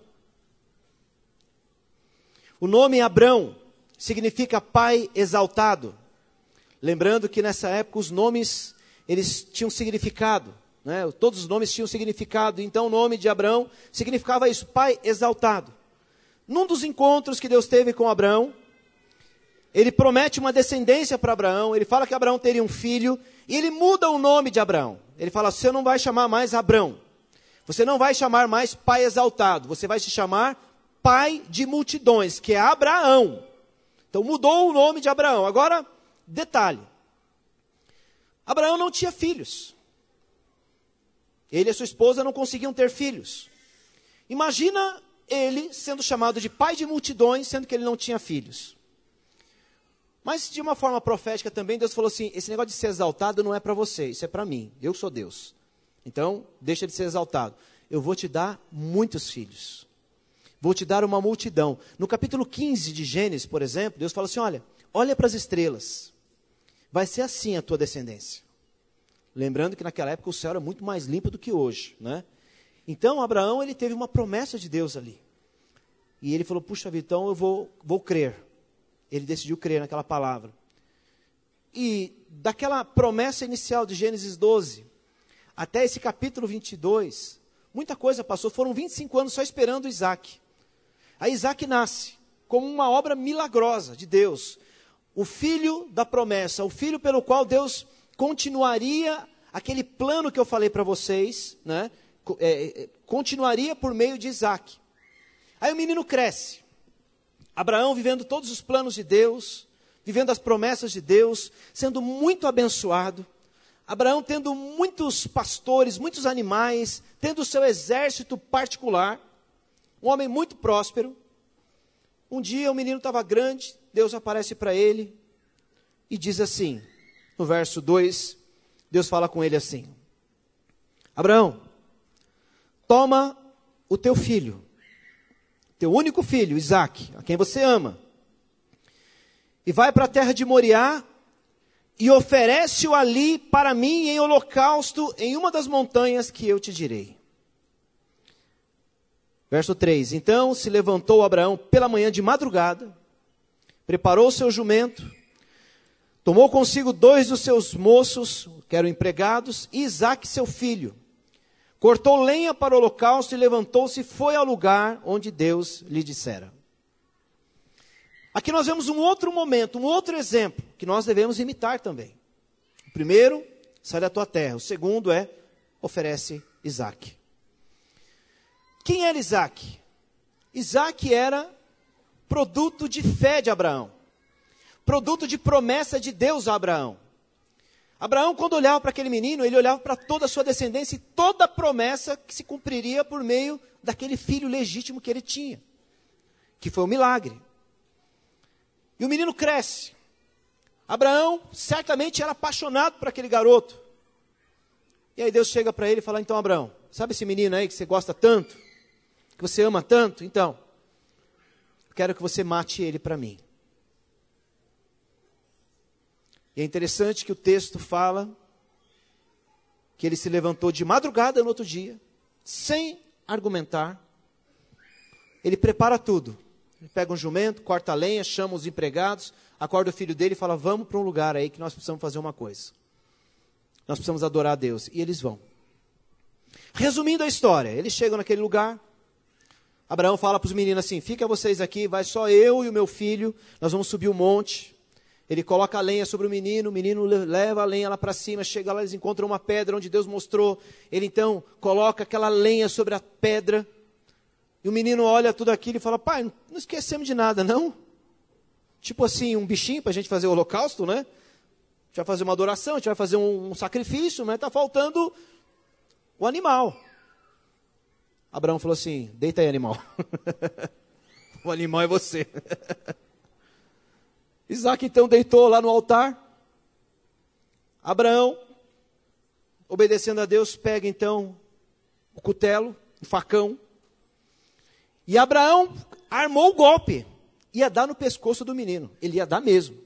O nome Abrão significa pai exaltado. Lembrando que nessa época os nomes, eles tinham significado. Né? Todos os nomes tinham significado, então o nome de Abrão significava isso, pai exaltado. Num dos encontros que Deus teve com Abrão, ele promete uma descendência para Abraão, ele fala que Abraão teria um filho, e ele muda o nome de Abraão. Ele fala, você não vai chamar mais Abrão, você não vai chamar mais pai exaltado, você vai se chamar pai de multidões, que é Abraão. Então mudou o nome de Abraão. Agora, detalhe, Abraão não tinha filhos. Ele e a sua esposa não conseguiam ter filhos. Imagina ele sendo chamado de pai de multidões, sendo que ele não tinha filhos. Mas de uma forma profética também, Deus falou assim, esse negócio de ser exaltado não é para você, isso é para mim, eu sou Deus. Então, deixa de ser exaltado. Eu vou te dar muitos filhos. Vou te dar uma multidão. No capítulo quinze de Gênesis, por exemplo, Deus fala assim, olha, olha para as estrelas. Vai ser assim a tua descendência. Lembrando que naquela época o céu era muito mais limpo do que hoje, né? Então, Abraão, ele teve uma promessa de Deus ali. E ele falou, puxa vida, então eu vou, vou crer. Ele decidiu crer naquela palavra. E daquela promessa inicial de Gênesis doze, até esse capítulo vinte e dois, muita coisa passou. Foram vinte e cinco anos só esperando Isaac. Aí Isaac nasce como uma obra milagrosa de Deus. O filho da promessa, o filho pelo qual Deus continuaria aquele plano que eu falei para vocês, né? É, é, continuaria por meio de Isaac. Aí o menino cresce. Abraão vivendo todos os planos de Deus, vivendo as promessas de Deus, sendo muito abençoado. Abraão tendo muitos pastores, muitos animais, tendo o seu exército particular. Um homem muito próspero. Um dia o menino estava grande, Deus aparece para ele e diz assim, no verso dois, Deus fala com ele assim, Abraão, toma o teu filho, teu único filho, Isaque, a quem você ama, e vai para a terra de Moriá e oferece-o ali para mim em holocausto em uma das montanhas que eu te direi. Verso três, então se levantou Abraão pela manhã de madrugada, preparou o seu jumento, tomou consigo dois dos seus moços, que eram empregados, e Isaque seu filho. Cortou lenha para o holocausto e levantou-se e foi ao lugar onde Deus lhe dissera. Aqui nós vemos um outro momento, um outro exemplo, que nós devemos imitar também. O primeiro, sai da tua terra. O segundo é, oferece Isaque. Quem era Isaque? Isaque era produto de fé de Abraão. Produto de promessa de Deus a Abraão. Abraão, quando olhava para aquele menino, ele olhava para toda a sua descendência e toda a promessa que se cumpriria por meio daquele filho legítimo que ele tinha. Que foi um milagre. E o menino cresce. Abraão certamente era apaixonado por aquele garoto. E aí Deus chega para ele e fala, então Abraão, sabe esse menino aí que você gosta tanto? Que você ama tanto? Então, quero que você mate ele para mim. E é interessante que o texto fala que ele se levantou de madrugada no outro dia, sem argumentar. Ele prepara tudo. Ele pega um jumento, corta a lenha, chama os empregados, acorda o filho dele e fala, vamos para um lugar aí que nós precisamos fazer uma coisa. Nós precisamos adorar a Deus. E eles vão. Resumindo a história, eles chegam naquele lugar. Abraão fala para os meninos assim, fica vocês aqui, vai só eu e o meu filho, nós vamos subir o monte. Ele coloca a lenha sobre o menino, o menino leva a lenha lá para cima, chega lá, eles encontram uma pedra onde Deus mostrou. Ele então coloca aquela lenha sobre a pedra. E o menino olha tudo aquilo e fala, pai, não esquecemos de nada, não? Tipo assim, um bichinho para a gente fazer o holocausto, né? A gente vai fazer uma adoração, a gente vai fazer um, um sacrifício, mas está faltando o animal. Abraão falou assim, deita aí, animal. O animal é você. Isaac então deitou lá no altar. Abraão, obedecendo a Deus, pega então o cutelo, o facão. E Abraão armou o golpe. Ia dar no pescoço do menino. Ele ia dar mesmo.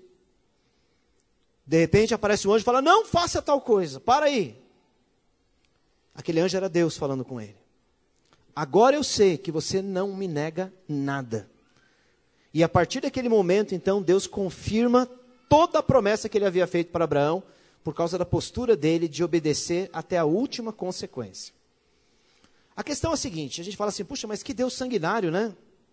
De repente aparece um anjo e fala, não faça tal coisa, para aí. Aquele anjo era Deus falando com ele. Agora eu sei que você não me nega nada. E a partir daquele momento, então, Deus confirma toda a promessa que ele havia feito para Abraão, por causa da postura dele de obedecer até a última consequência. A questão é a seguinte, a gente fala assim, puxa, mas que Deus sanguinário, né?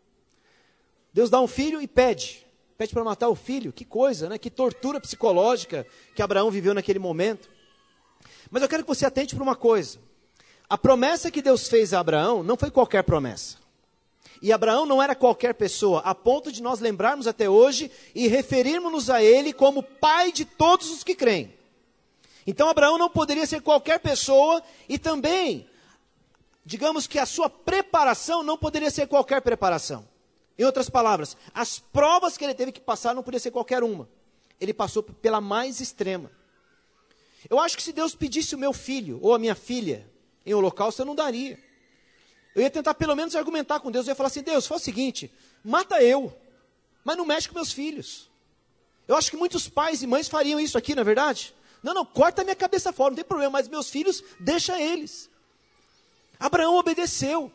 Deus dá um filho e pede, pede para matar o filho, que coisa, né? Que tortura psicológica que Abraão viveu naquele momento. Mas eu quero que você atente para uma coisa, a promessa que Deus fez a Abraão não foi qualquer promessa. E Abraão não era qualquer pessoa, a ponto de nós lembrarmos até hoje e referirmos-nos a ele como pai de todos os que creem. Então Abraão não poderia ser qualquer pessoa e também, digamos que a sua preparação não poderia ser qualquer preparação. Em outras palavras, as provas que ele teve que passar não podia ser qualquer uma. Ele passou pela mais extrema. Eu acho que se Deus pedisse o meu filho ou a minha filha em holocausto, eu não daria. Eu ia tentar pelo menos argumentar com Deus. Eu ia falar assim, Deus, faz o seguinte, mata eu, mas não mexe com meus filhos. Eu acho que muitos pais e mães fariam isso aqui, não é verdade? Não, não, corta a minha cabeça fora, não tem problema, mas meus filhos, deixa eles. Abraão obedeceu.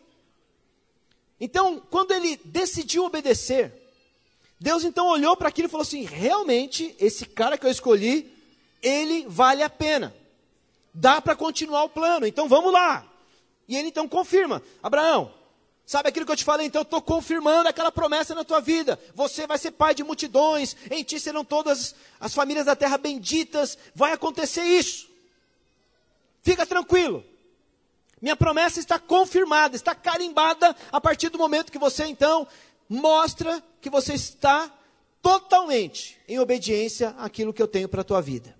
Então, quando ele decidiu obedecer, Deus então olhou para aquilo e falou assim, realmente, esse cara que eu escolhi, ele vale a pena. Dá para continuar o plano, então vamos lá. E ele então confirma, Abraão, sabe aquilo que eu te falei? Então eu estou confirmando aquela promessa na tua vida. Você vai ser pai de multidões, em ti serão todas as famílias da terra benditas. Vai acontecer isso. Fica tranquilo. Minha promessa está confirmada, está carimbada a partir do momento que você então mostra que você está totalmente em obediência àquilo que eu tenho para a tua vida.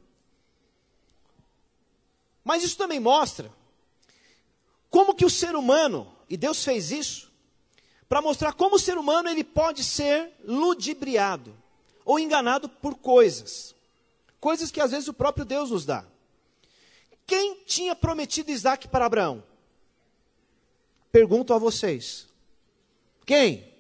Mas isso também mostra como que o ser humano, e Deus fez isso, para mostrar como o ser humano ele pode ser ludibriado, ou enganado por coisas. Coisas que às vezes o próprio Deus nos dá. Quem tinha prometido Isaac para Abraão? Pergunto a vocês. Quem?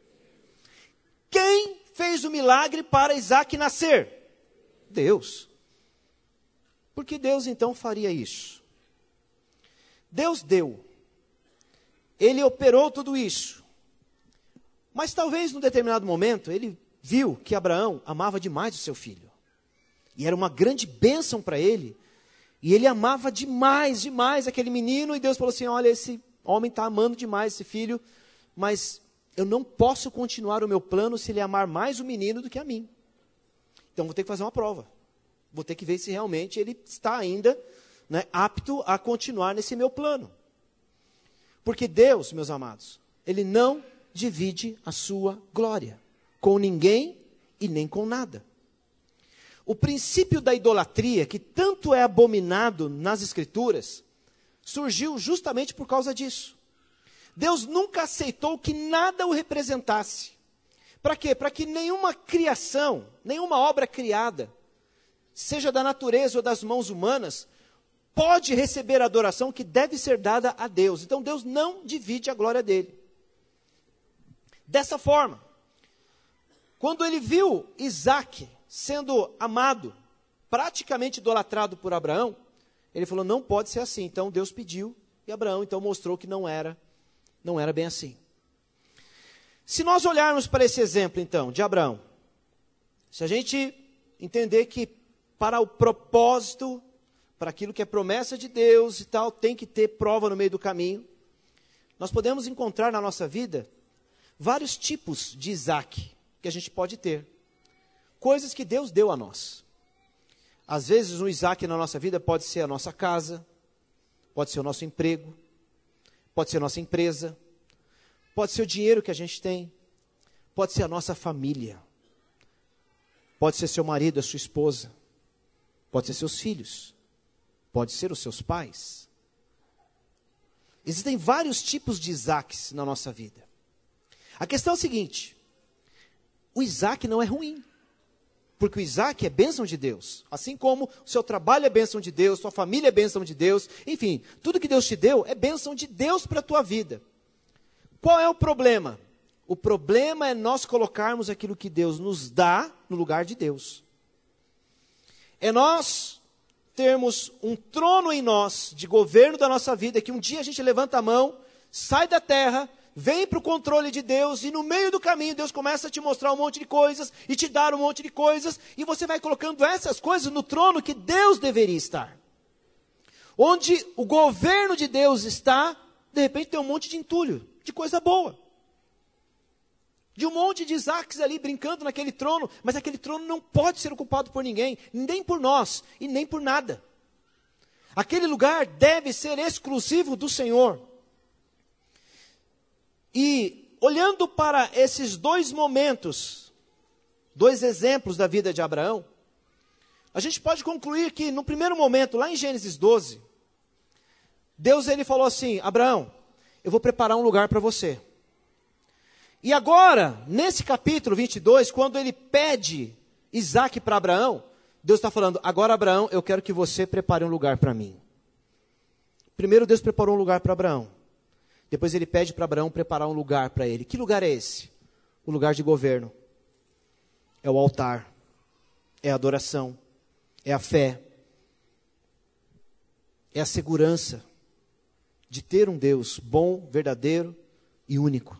Quem fez o milagre para Isaac nascer? Deus. Por que Deus então faria isso? Deus deu, ele operou tudo isso, mas talvez num determinado momento, ele viu que Abraão amava demais o seu filho, e era uma grande bênção para ele, e ele amava demais, demais aquele menino, e Deus falou assim, olha, esse homem está amando demais esse filho, mas eu não posso continuar o meu plano se ele amar mais o menino do que a mim, então vou ter que fazer uma prova, vou ter que ver se realmente ele está ainda Né, apto a continuar nesse meu plano. Porque Deus, meus amados, Ele não divide a sua glória com ninguém e nem com nada. O princípio da idolatria, que tanto é abominado nas Escrituras, surgiu justamente por causa disso. Deus nunca aceitou que nada o representasse. Para quê? Para que nenhuma criação, nenhuma obra criada, seja da natureza ou das mãos humanas, pode receber a adoração que deve ser dada a Deus. Então Deus não divide a glória dele. Dessa forma, quando ele viu Isaque sendo amado, praticamente idolatrado por Abraão, ele falou, não pode ser assim. Então Deus pediu, e Abraão então mostrou que não era, não era bem assim. Se nós olharmos para esse exemplo então, de Abraão, se a gente entender que para o propósito, para aquilo que é promessa de Deus e tal, tem que ter prova no meio do caminho, nós podemos encontrar na nossa vida vários tipos de Isaque que a gente pode ter. Coisas que Deus deu a nós. Às vezes um Isaque na nossa vida pode ser a nossa casa, pode ser o nosso emprego, pode ser a nossa empresa, pode ser o dinheiro que a gente tem, pode ser a nossa família, pode ser seu marido, a sua esposa, pode ser seus filhos, pode ser os seus pais. Existem vários tipos de Isaques na nossa vida. A questão é a seguinte, o Isaque não é ruim, porque o Isaque é bênção de Deus, assim como o seu trabalho é bênção de Deus, sua família é bênção de Deus, enfim, tudo que Deus te deu é bênção de Deus para a tua vida. Qual é o problema? O problema é nós colocarmos aquilo que Deus nos dá no lugar de Deus. É nós termos um trono em nós, de governo da nossa vida, que um dia a gente levanta a mão, sai da terra, vem para o controle de Deus, e no meio do caminho Deus começa a te mostrar um monte de coisas, e te dar um monte de coisas, e você vai colocando essas coisas no trono que Deus deveria estar. Onde o governo de Deus está, de repente tem um monte de entulho, de coisa boa. De um monte de Isaques ali brincando naquele trono, mas aquele trono não pode ser ocupado por ninguém, nem por nós, e nem por nada. Aquele lugar deve ser exclusivo do Senhor. E olhando para esses dois momentos, dois exemplos da vida de Abraão, a gente pode concluir que no primeiro momento, lá em Gênesis doze, Deus ele falou assim, Abraão, eu vou preparar um lugar para você. E agora, nesse capítulo vinte e dois, quando ele pede Isaque para Abraão, Deus está falando, agora Abraão, eu quero que você prepare um lugar para mim. Primeiro Deus preparou um lugar para Abraão. Depois ele pede para Abraão preparar um lugar para ele. Que lugar é esse? O lugar de governo. É o altar. É a adoração. É a fé. É a segurança de ter um Deus bom, verdadeiro e único.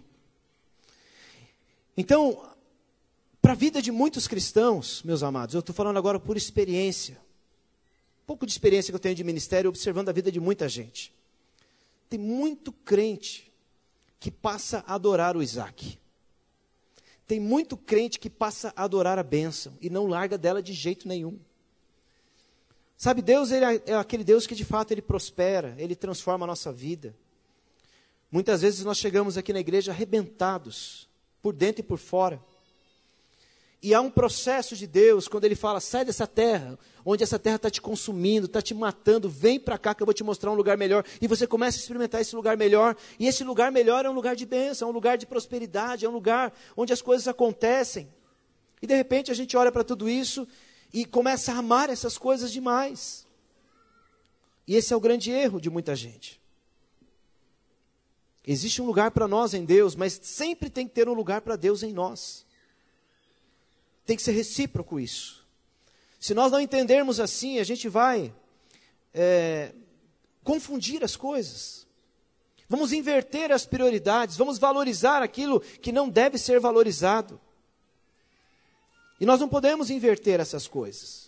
Então, para a vida de muitos cristãos, meus amados, eu estou falando agora por experiência. Um pouco de experiência que eu tenho de ministério, observando a vida de muita gente. Tem muito crente que passa a adorar o Isaque. Tem muito crente que passa a adorar a bênção e não larga dela de jeito nenhum. Sabe, Deus ele é aquele Deus que de fato ele prospera, ele transforma a nossa vida. Muitas vezes nós chegamos aqui na igreja arrebentados, por dentro e por fora. E há um processo de Deus, quando ele fala, sai dessa terra, onde essa terra está te consumindo, está te matando, vem para cá que eu vou te mostrar um lugar melhor. E você começa a experimentar esse lugar melhor, e esse lugar melhor é um lugar de bênção, é um lugar de prosperidade, é um lugar onde as coisas acontecem. E de repente a gente olha para tudo isso, e começa a amar essas coisas demais. E esse é o grande erro de muita gente. Existe um lugar para nós em Deus, mas sempre tem que ter um lugar para Deus em nós. Tem que ser recíproco isso. Se nós não entendermos assim, a gente vai é, confundir as coisas. Vamos inverter as prioridades, vamos valorizar aquilo que não deve ser valorizado. E nós não podemos inverter essas coisas.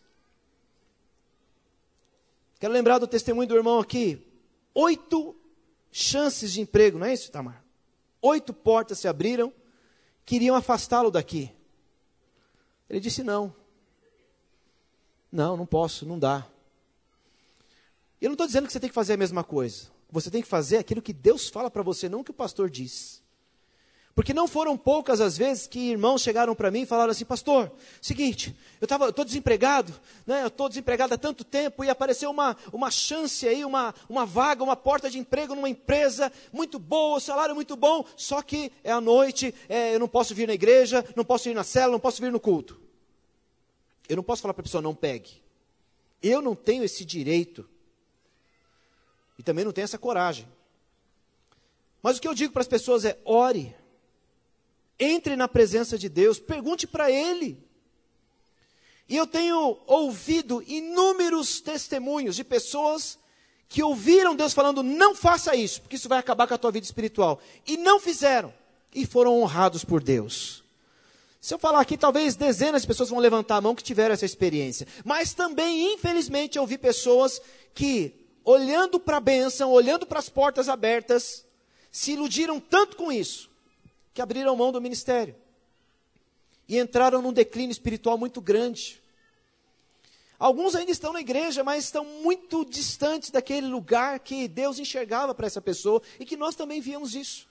Quero lembrar do testemunho do irmão aqui. Oito chances de emprego, não é isso, Itamar? Oito portas se abriram, queriam afastá-lo daqui. Ele disse não. Não, não posso, não dá. Eu não estou dizendo que você tem que fazer a mesma coisa. Você tem que fazer aquilo que Deus fala para você, não o que o pastor diz. Porque não foram poucas as vezes que irmãos chegaram para mim e falaram assim, pastor, seguinte, eu estou desempregado, né, eu estou desempregado há tanto tempo e apareceu uma, uma chance aí, uma, uma vaga, uma porta de emprego numa empresa muito boa, o salário muito bom, só que é à noite, é, eu não posso vir na igreja, não posso ir na célula, não posso vir no culto. Eu não posso falar para a pessoa, não pegue. Eu não tenho esse direito. E também não tenho essa coragem. Mas o que eu digo para as pessoas é: ore. Entre na presença de Deus. Pergunte para Ele. E eu tenho ouvido inúmeros testemunhos de pessoas que ouviram Deus falando: não faça isso, porque isso vai acabar com a tua vida espiritual. E não fizeram. E foram honrados por Deus. Se eu falar aqui, talvez dezenas de pessoas vão levantar a mão que tiveram essa experiência. Mas também, infelizmente, eu vi pessoas que, olhando para a bênção, olhando para as portas abertas, se iludiram tanto com isso, que abriram mão do ministério. E entraram num declínio espiritual muito grande. Alguns ainda estão na igreja, mas estão muito distantes daquele lugar que Deus enxergava para essa pessoa, e que nós também víamos isso.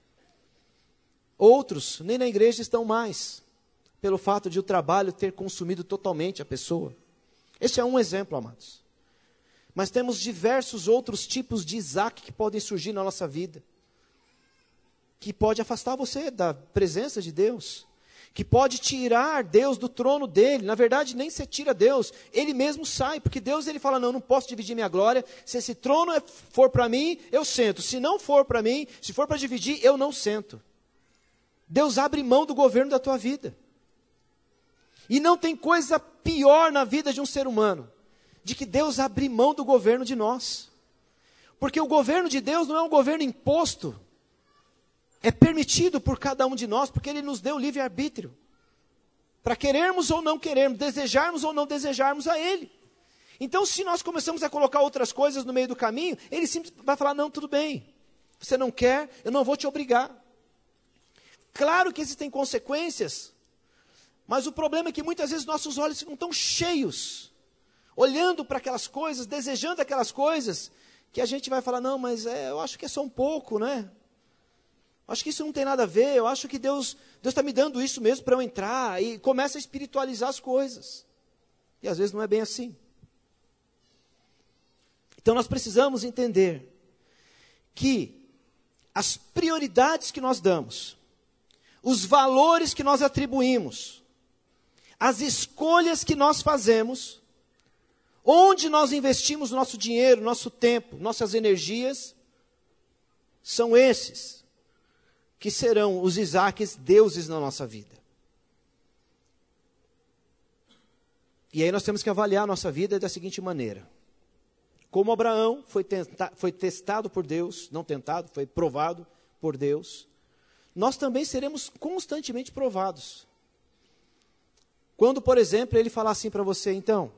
Outros, nem na igreja estão mais, pelo fato de o trabalho ter consumido totalmente a pessoa. Este é um exemplo, amados. Mas temos diversos outros tipos de Isaac que podem surgir na nossa vida, que pode afastar você da presença de Deus, que pode tirar Deus do trono dele. Na verdade, nem se tira Deus, ele mesmo sai, porque Deus ele fala: não, não posso dividir minha glória. Se esse trono é, for para mim, eu sento. Se não for para mim, se for para dividir, eu não sento. Deus abre mão do governo da tua vida. E não tem coisa pior na vida de um ser humano, de que Deus abre mão do governo de nós. Porque o governo de Deus não é um governo imposto, é permitido por cada um de nós, porque Ele nos deu livre-arbítrio, para querermos ou não querermos, desejarmos ou não desejarmos a Ele. Então, se nós começamos a colocar outras coisas no meio do caminho, Ele simplesmente vai falar: não, tudo bem, você não quer, eu não vou te obrigar. Claro que existem consequências, mas o problema é que muitas vezes nossos olhos ficam tão cheios, olhando para aquelas coisas, desejando aquelas coisas, que a gente vai falar: não, mas é, eu acho que é só um pouco, né? Acho que isso não tem nada a ver, eu acho que Deus Deus está me dando isso mesmo para eu entrar, e começa a espiritualizar as coisas. E às vezes não é bem assim. Então nós precisamos entender que as prioridades que nós damos, os valores que nós atribuímos, as escolhas que nós fazemos, onde nós investimos nosso dinheiro, nosso tempo, nossas energias, são esses que serão os Isaques deuses na nossa vida. E aí nós temos que avaliar a nossa vida da seguinte maneira: como Abraão foi, tenta, foi testado por Deus, não tentado, foi provado por Deus, nós também seremos constantemente provados. Quando, por exemplo, ele falar assim para você: então,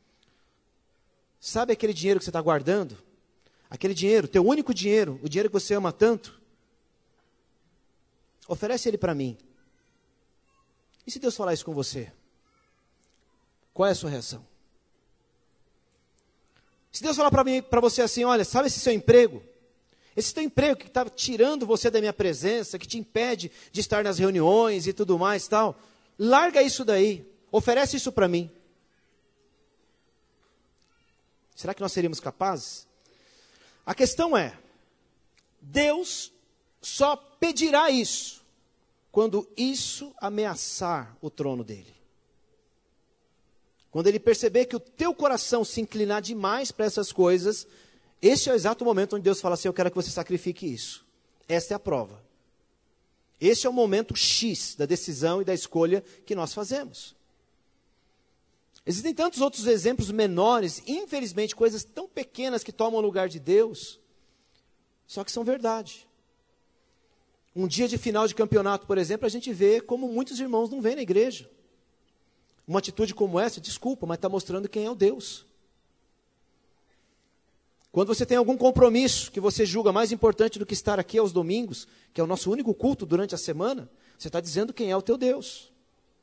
sabe aquele dinheiro que você está guardando? Aquele dinheiro, teu único dinheiro, o dinheiro que você ama tanto, oferece ele para mim. E se Deus falar isso com você? Qual é a sua reação? Se Deus falar para mim, para você assim: olha, sabe esse seu emprego? Esse teu emprego que está tirando você da minha presença, que te impede de estar nas reuniões e tudo mais, tal, larga isso daí, oferece isso para mim. Será que nós seríamos capazes? A questão é: Deus só pedirá isso quando isso ameaçar o trono dele. Quando ele perceber que o teu coração se inclinar demais para essas coisas, esse é o exato momento onde Deus fala assim: eu quero que você sacrifique isso. Esta é a prova. Esse é o momento X da decisão e da escolha que nós fazemos. Existem tantos outros exemplos menores, infelizmente coisas tão pequenas que tomam o lugar de Deus, só que são verdade. Um dia de final de campeonato, por exemplo, a gente vê como muitos irmãos não vêm na igreja. Uma atitude como essa, desculpa, mas está mostrando quem é o Deus. Quando você tem algum compromisso que você julga mais importante do que estar aqui aos domingos, que é o nosso único culto durante a semana, você está dizendo quem é o teu Deus.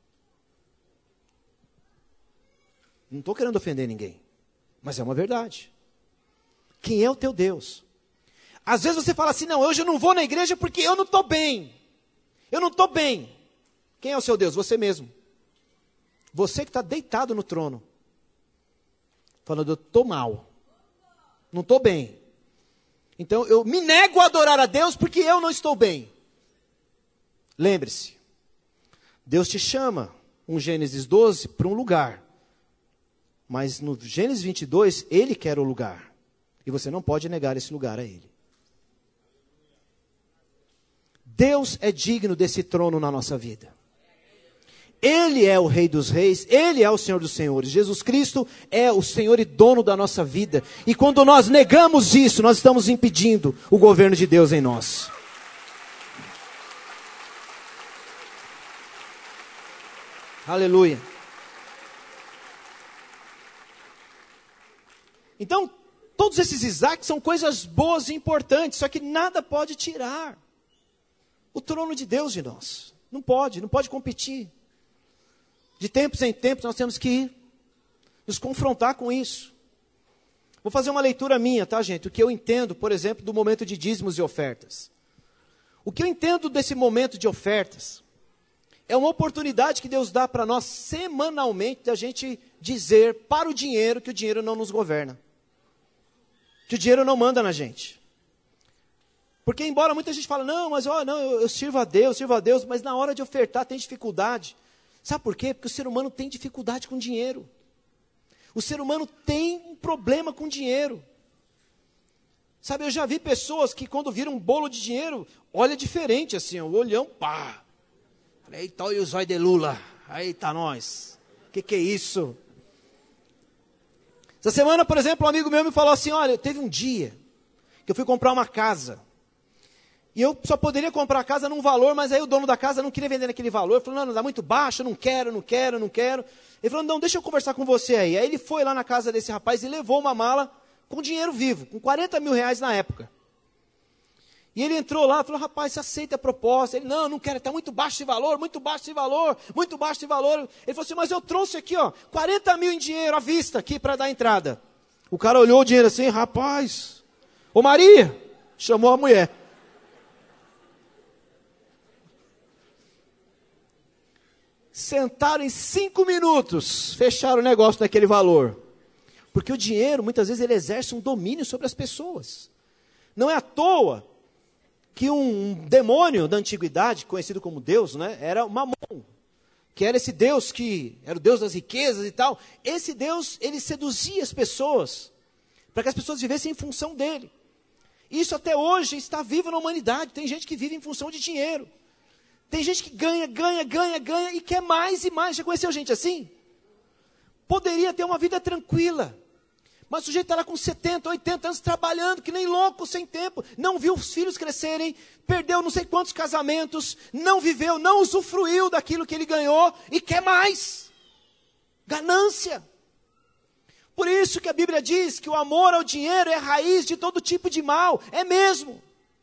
Não estou querendo ofender ninguém, mas é uma verdade. Quem é o teu Deus? Às vezes você fala assim: não, hoje eu não vou na igreja porque eu não estou bem. Eu não estou bem. Quem é o seu Deus? Você mesmo. Você que está deitado no trono, falando: eu estou mal. Não estou bem. Então eu me nego a adorar a Deus porque eu não estou bem. Lembre-se, Deus te chama, um Gênesis doze, para um lugar. Mas no Gênesis vinte e dois, ele quer o lugar. E você não pode negar esse lugar a ele. Deus é digno desse trono na nossa vida. Ele é o Rei dos Reis, Ele é o Senhor dos Senhores. Jesus Cristo é o Senhor e dono da nossa vida. E quando nós negamos isso, nós estamos impedindo o governo de Deus em nós. Aleluia. Então, todos esses Isaacs são coisas boas e importantes, só que nada pode tirar o trono de Deus de nós. Não pode, não pode competir. De tempos em tempos nós temos que nos confrontar com isso. Vou fazer uma leitura minha, tá, gente? O que eu entendo, por exemplo, do momento de dízimos e ofertas. O que eu entendo desse momento de ofertas é uma oportunidade que Deus dá para nós semanalmente da gente dizer para o dinheiro que o dinheiro não nos governa. Que o dinheiro não manda na gente. Porque embora muita gente fale, não, mas ó, não, eu, eu sirvo a Deus, sirvo a Deus, mas na hora de ofertar tem dificuldade. Sabe por quê? Porque o ser humano tem dificuldade com dinheiro. O ser humano tem um problema com dinheiro. Sabe, eu já vi pessoas que quando viram um bolo de dinheiro, olha diferente assim, o olhão, pá. Falei, eita, olha o zóio de Lula. Eita, nós. O que, que é isso? Essa semana, por exemplo, um amigo meu me falou assim, olha, teve um dia que eu fui comprar uma casa. E eu só poderia comprar a casa num valor, mas aí o dono da casa não queria vender naquele valor. Ele falou, não, não, dá muito baixo, eu não quero, não quero, não quero. Ele falou, não, deixa eu conversar com você aí. Aí ele foi lá na casa desse rapaz e levou uma mala com dinheiro vivo, com quarenta mil reais na época. E ele entrou lá e falou, rapaz, você aceita a proposta? Ele, não, não quero, está muito baixo de valor, muito baixo de valor, muito baixo de valor. Ele falou assim, mas eu trouxe aqui, ó, quarenta mil em dinheiro à vista aqui para dar entrada. O cara olhou o dinheiro assim, rapaz, ô Maria, chamou a mulher. Sentaram em cinco minutos, fecharam o negócio daquele valor. Porque o dinheiro, muitas vezes, ele exerce um domínio sobre as pessoas. Não é à toa que um demônio da antiguidade, conhecido como Deus, né, era o Mamon, que era esse Deus que era o Deus das riquezas e tal. Esse Deus, ele seduzia as pessoas, para que as pessoas vivessem em função dele. Isso até hoje está vivo na humanidade. Tem gente que vive em função de dinheiro. Tem gente que ganha, ganha, ganha, ganha e quer mais e mais. Já conheceu gente assim? Poderia ter uma vida tranquila. Mas o sujeito está lá com setenta, oitenta anos trabalhando, que nem louco, sem tempo. Não viu os filhos crescerem, perdeu não sei quantos casamentos, não viveu, não usufruiu daquilo que ele ganhou e quer mais. Ganância. Por isso que a Bíblia diz que o amor ao dinheiro é a raiz de todo tipo de mal. É mesmo.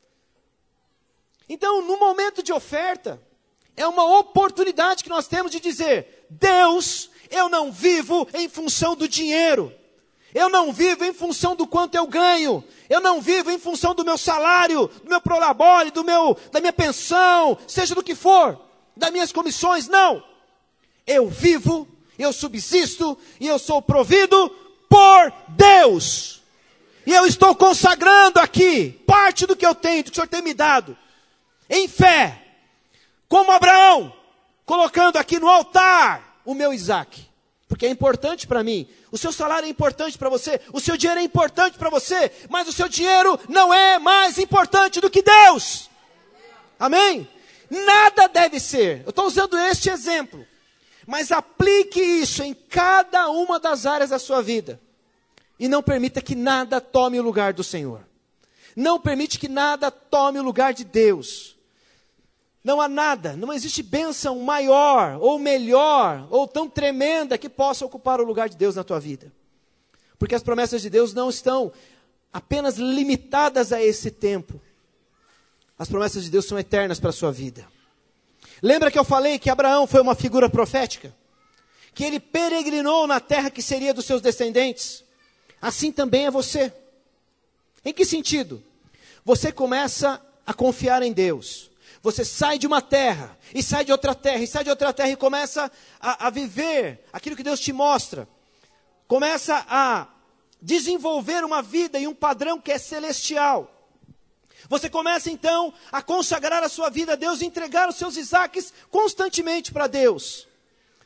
Então, no momento de oferta, é uma oportunidade que nós temos de dizer, Deus, eu não vivo em função do dinheiro. Eu não vivo em função do quanto eu ganho. Eu não vivo em função do meu salário, do meu prolabore, do meu, da minha pensão, seja do que for, das minhas comissões. Não. Eu vivo, eu subsisto e eu sou provido por Deus. E eu estou consagrando aqui parte do que eu tenho, do que o Senhor tem me dado. Em fé, como Abraão, colocando aqui no altar o meu Isaac. Porque é importante para mim. O seu salário é importante para você. O seu dinheiro é importante para você. Mas o seu dinheiro não é mais importante do que Deus. Amém? Nada deve ser. Eu estou usando este exemplo. Mas aplique isso em cada uma das áreas da sua vida. E não permita que nada tome o lugar do Senhor. Não permite que nada tome o lugar de Deus. Não há nada, não existe bênção maior, ou melhor, ou tão tremenda que possa ocupar o lugar de Deus na tua vida. Porque as promessas de Deus não estão apenas limitadas a esse tempo. As promessas de Deus são eternas para a sua vida. Lembra que eu falei que Abraão foi uma figura profética? Que ele peregrinou na terra que seria dos seus descendentes? Assim também é você. Em que sentido? Você começa a confiar em Deus. Você sai de uma terra, e sai de outra terra, e sai de outra terra, e começa a, a viver aquilo que Deus te mostra. Começa a desenvolver uma vida e um padrão que é celestial. Você começa então a consagrar a sua vida a Deus, e entregar os seus Isaques constantemente para Deus.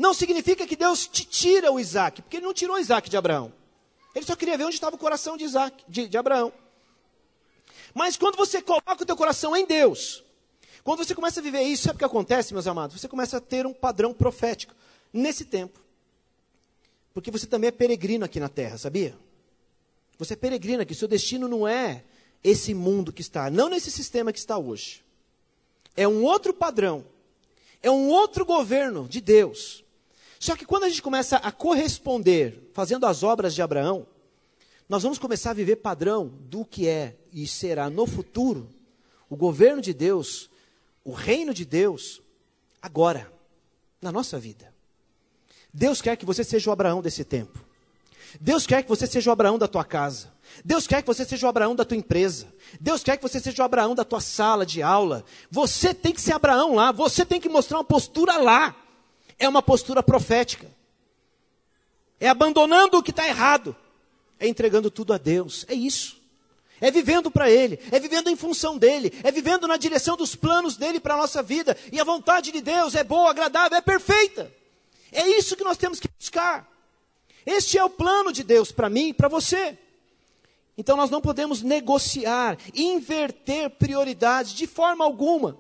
Não significa que Deus te tira o Isaac, porque ele não tirou o Isaac de Abraão. Ele só queria ver onde estava o coração de Isaac, de, de Abraão. Mas quando você coloca o teu coração em Deus, quando você começa a viver isso, sabe o que acontece, meus amados? Você começa a ter um padrão profético nesse tempo. Porque você também é peregrino aqui na terra, sabia? Você é peregrino aqui, seu destino não é esse mundo que está, não nesse sistema que está hoje. É um outro padrão, é um outro governo de Deus. Só que quando a gente começa a corresponder, fazendo as obras de Abraão, nós vamos começar a viver padrão do que é e será no futuro o governo de Deus, o reino de Deus, agora, na nossa vida. Deus quer que você seja o Abraão desse tempo. Deus quer que você seja o Abraão da tua casa. Deus quer que você seja o Abraão da tua empresa. Deus quer que você seja o Abraão da tua sala de aula. Você tem que ser Abraão lá. Você tem que mostrar uma postura lá. É uma postura profética. É abandonando o que está errado. É entregando tudo a Deus. É isso. É vivendo para Ele. É vivendo em função dEle. É vivendo na direção dos planos dEle para a nossa vida. E a vontade de Deus é boa, agradável, é perfeita. É isso que nós temos que buscar. Este é o plano de Deus para mim e para você. Então nós não podemos negociar, inverter prioridades de forma alguma.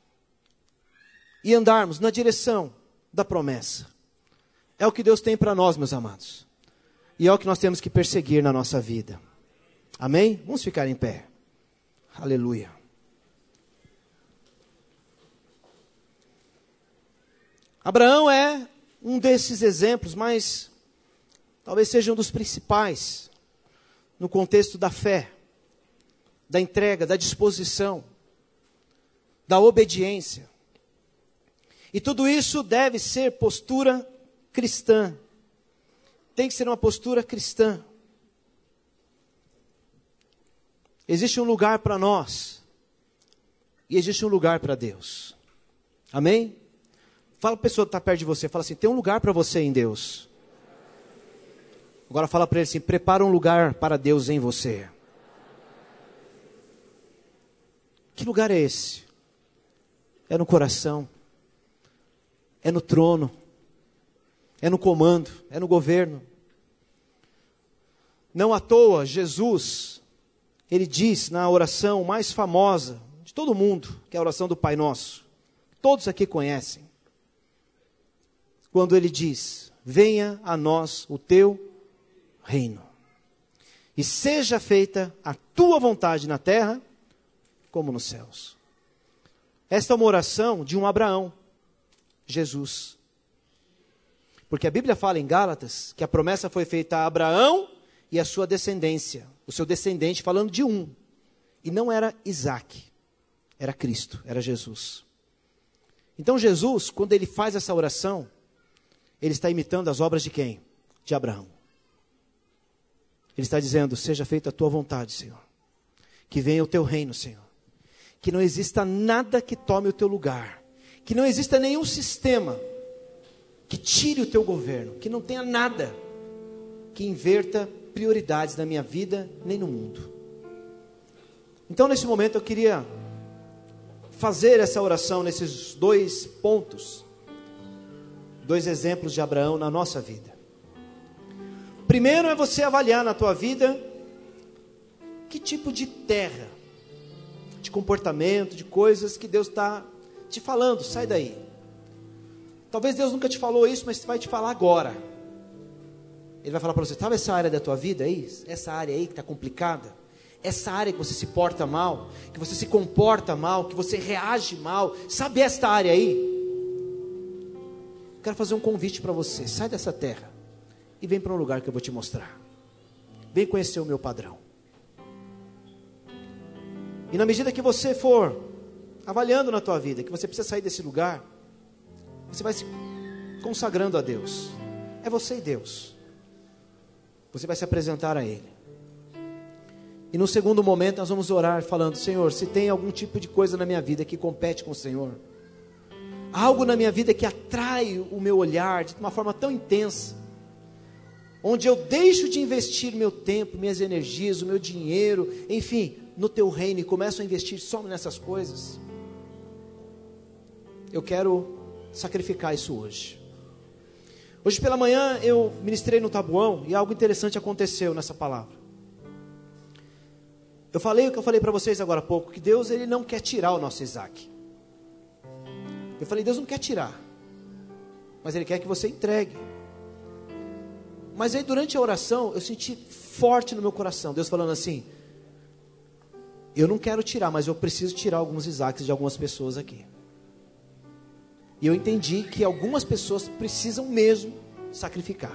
E andarmos na direção da promessa. É o que Deus tem para nós, meus amados. E é o que nós temos que perseguir na nossa vida. Amém? Vamos ficar em pé. Aleluia. Abraão é um desses exemplos, mas talvez seja um dos principais no contexto da fé, da entrega, da disposição, da obediência. E tudo isso deve ser postura cristã. Tem que ser uma postura cristã. Existe um lugar para nós e existe um lugar para Deus. Amém? Fala para a pessoa que está perto de você, fala assim, tem um lugar para você em Deus. Agora fala para ele assim, prepara um lugar para Deus em você. Que lugar é esse? É no coração, é no trono, é no comando, é no governo. Não à toa, Jesus, ele diz na oração mais famosa de todo mundo, que é a oração do Pai Nosso. Todos aqui conhecem. Quando ele diz, venha a nós o teu reino. E seja feita a tua vontade na terra, como nos céus. Esta é uma oração de um Abraão, Jesus. Porque a Bíblia fala em Gálatas que a promessa foi feita a Abraão e a sua descendência. O seu descendente falando de um. E não era Isaac, era Cristo, era Jesus. Então Jesus, quando ele faz essa oração, ele está imitando as obras de quem? De Abraão. Ele está dizendo, seja feita a tua vontade, Senhor. Que venha o teu reino, Senhor. Que não exista nada que tome o teu lugar. Que não exista nenhum sistema que tire o teu governo. Que não tenha nada que inverta prioridades na minha vida, nem no mundo. Então, nesse momento, eu queria fazer essa oração nesses dois pontos. Dois exemplos de Abraão na nossa vida. Primeiro é você avaliar na tua vida que tipo de terra, de comportamento, de coisas que Deus está te falando. Sai daí. Talvez Deus nunca te falou isso, mas vai te falar agora. Ele vai falar para você, sabe essa área da tua vida aí? Essa área aí que está complicada? Essa área que você se porta mal, que você se comporta mal, que você reage mal. Sabe esta área aí? Quero fazer um convite para você. Sai dessa terra e vem para um lugar que eu vou te mostrar. Vem conhecer o meu padrão. E na medida que você for avaliando na tua vida, que você precisa sair desse lugar, você vai se consagrando a Deus. É você e Deus. Você vai se apresentar a Ele. E no segundo momento nós vamos orar falando, Senhor, se tem algum tipo de coisa na minha vida que compete com o Senhor, algo na minha vida que atrai o meu olhar de uma forma tão intensa, onde eu deixo de investir meu tempo, minhas energias, o meu dinheiro, enfim, no teu reino, e começo a investir só nessas coisas, eu quero sacrificar isso hoje. Hoje pela manhã eu ministrei no Tabuão e algo interessante aconteceu nessa palavra. Eu falei o que eu falei para vocês agora há pouco, que Deus ele não quer tirar o nosso Isaac. Eu falei, Deus não quer tirar, mas Ele quer que você entregue. Mas aí durante a oração eu senti forte no meu coração, Deus falando assim, eu não quero tirar, mas eu preciso tirar alguns Isaques de algumas pessoas aqui. E eu entendi que algumas pessoas precisam mesmo sacrificar.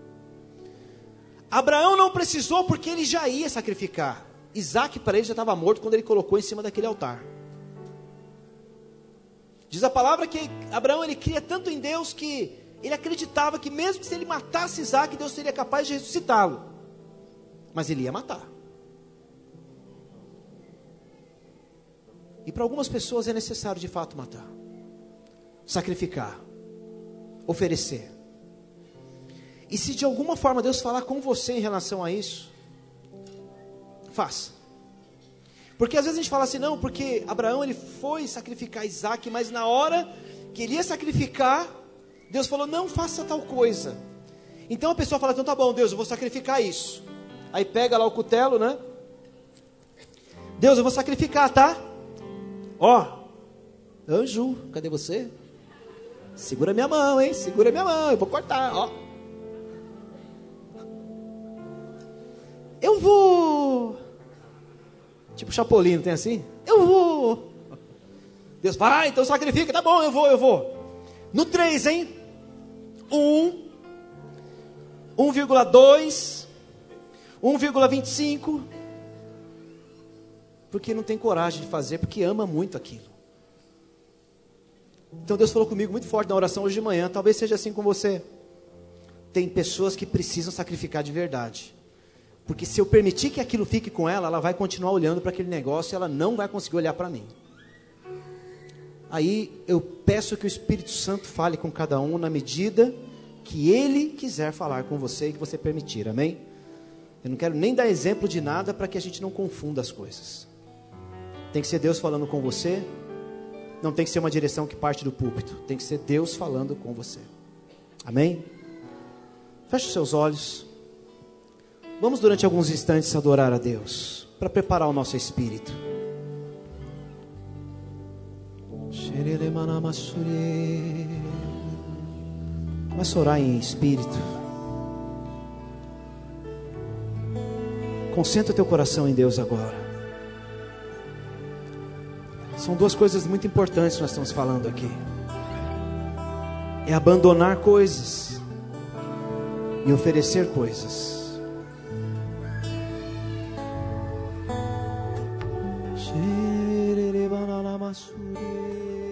Abraão não precisou porque ele já ia sacrificar. Isaac para ele já estava morto quando ele colocou em cima daquele altar. Diz a palavra que Abraão ele cria tanto em Deus que ele acreditava que mesmo que se ele matasse Isaac, Deus seria capaz de ressuscitá-lo. Mas ele ia matar. E para algumas pessoas é necessário de fato matar. Sacrificar. Oferecer. E se de alguma forma Deus falar com você em relação a isso, faça. Porque às vezes a gente fala assim, não, porque Abraão ele foi sacrificar Isaac, mas na hora que ele ia sacrificar, Deus falou, não faça tal coisa. Então a pessoa fala, então tá bom Deus, eu vou sacrificar isso. Aí pega lá o cutelo, né? Deus, eu vou sacrificar, tá? Ó, anjo, cadê você? Segura minha mão, hein? Segura minha mão, eu vou cortar, ó. Eu vou... Tipo Chapolin, não tem assim? Eu vou. Deus fala, ah, então sacrifica, tá bom, eu vou, eu vou. No três, hein? um, um vírgula dois, um vírgula vinte e cinco. Porque não tem coragem de fazer, porque ama muito aquilo. Então Deus falou comigo muito forte na oração hoje de manhã. Talvez seja assim com você. Tem pessoas que precisam sacrificar de verdade. Porque se eu permitir que aquilo fique com ela, ela vai continuar olhando para aquele negócio e ela não vai conseguir olhar para mim. Aí eu peço que o Espírito Santo fale com cada um na medida que Ele quiser falar com você e que você permitir, amém? Eu não quero nem dar exemplo de nada para que a gente não confunda as coisas. Tem que ser Deus falando com você, não tem que ser uma direção que parte do púlpito, tem que ser Deus falando com você, amém? Feche os seus olhos. Vamos durante alguns instantes adorar a Deus, para preparar o nosso espírito. Começa a orar em espírito. Concentra o teu coração em Deus agora. São duas coisas muito importantes que nós estamos falando aqui. É abandonar coisas e oferecer coisas. Shere banana masure.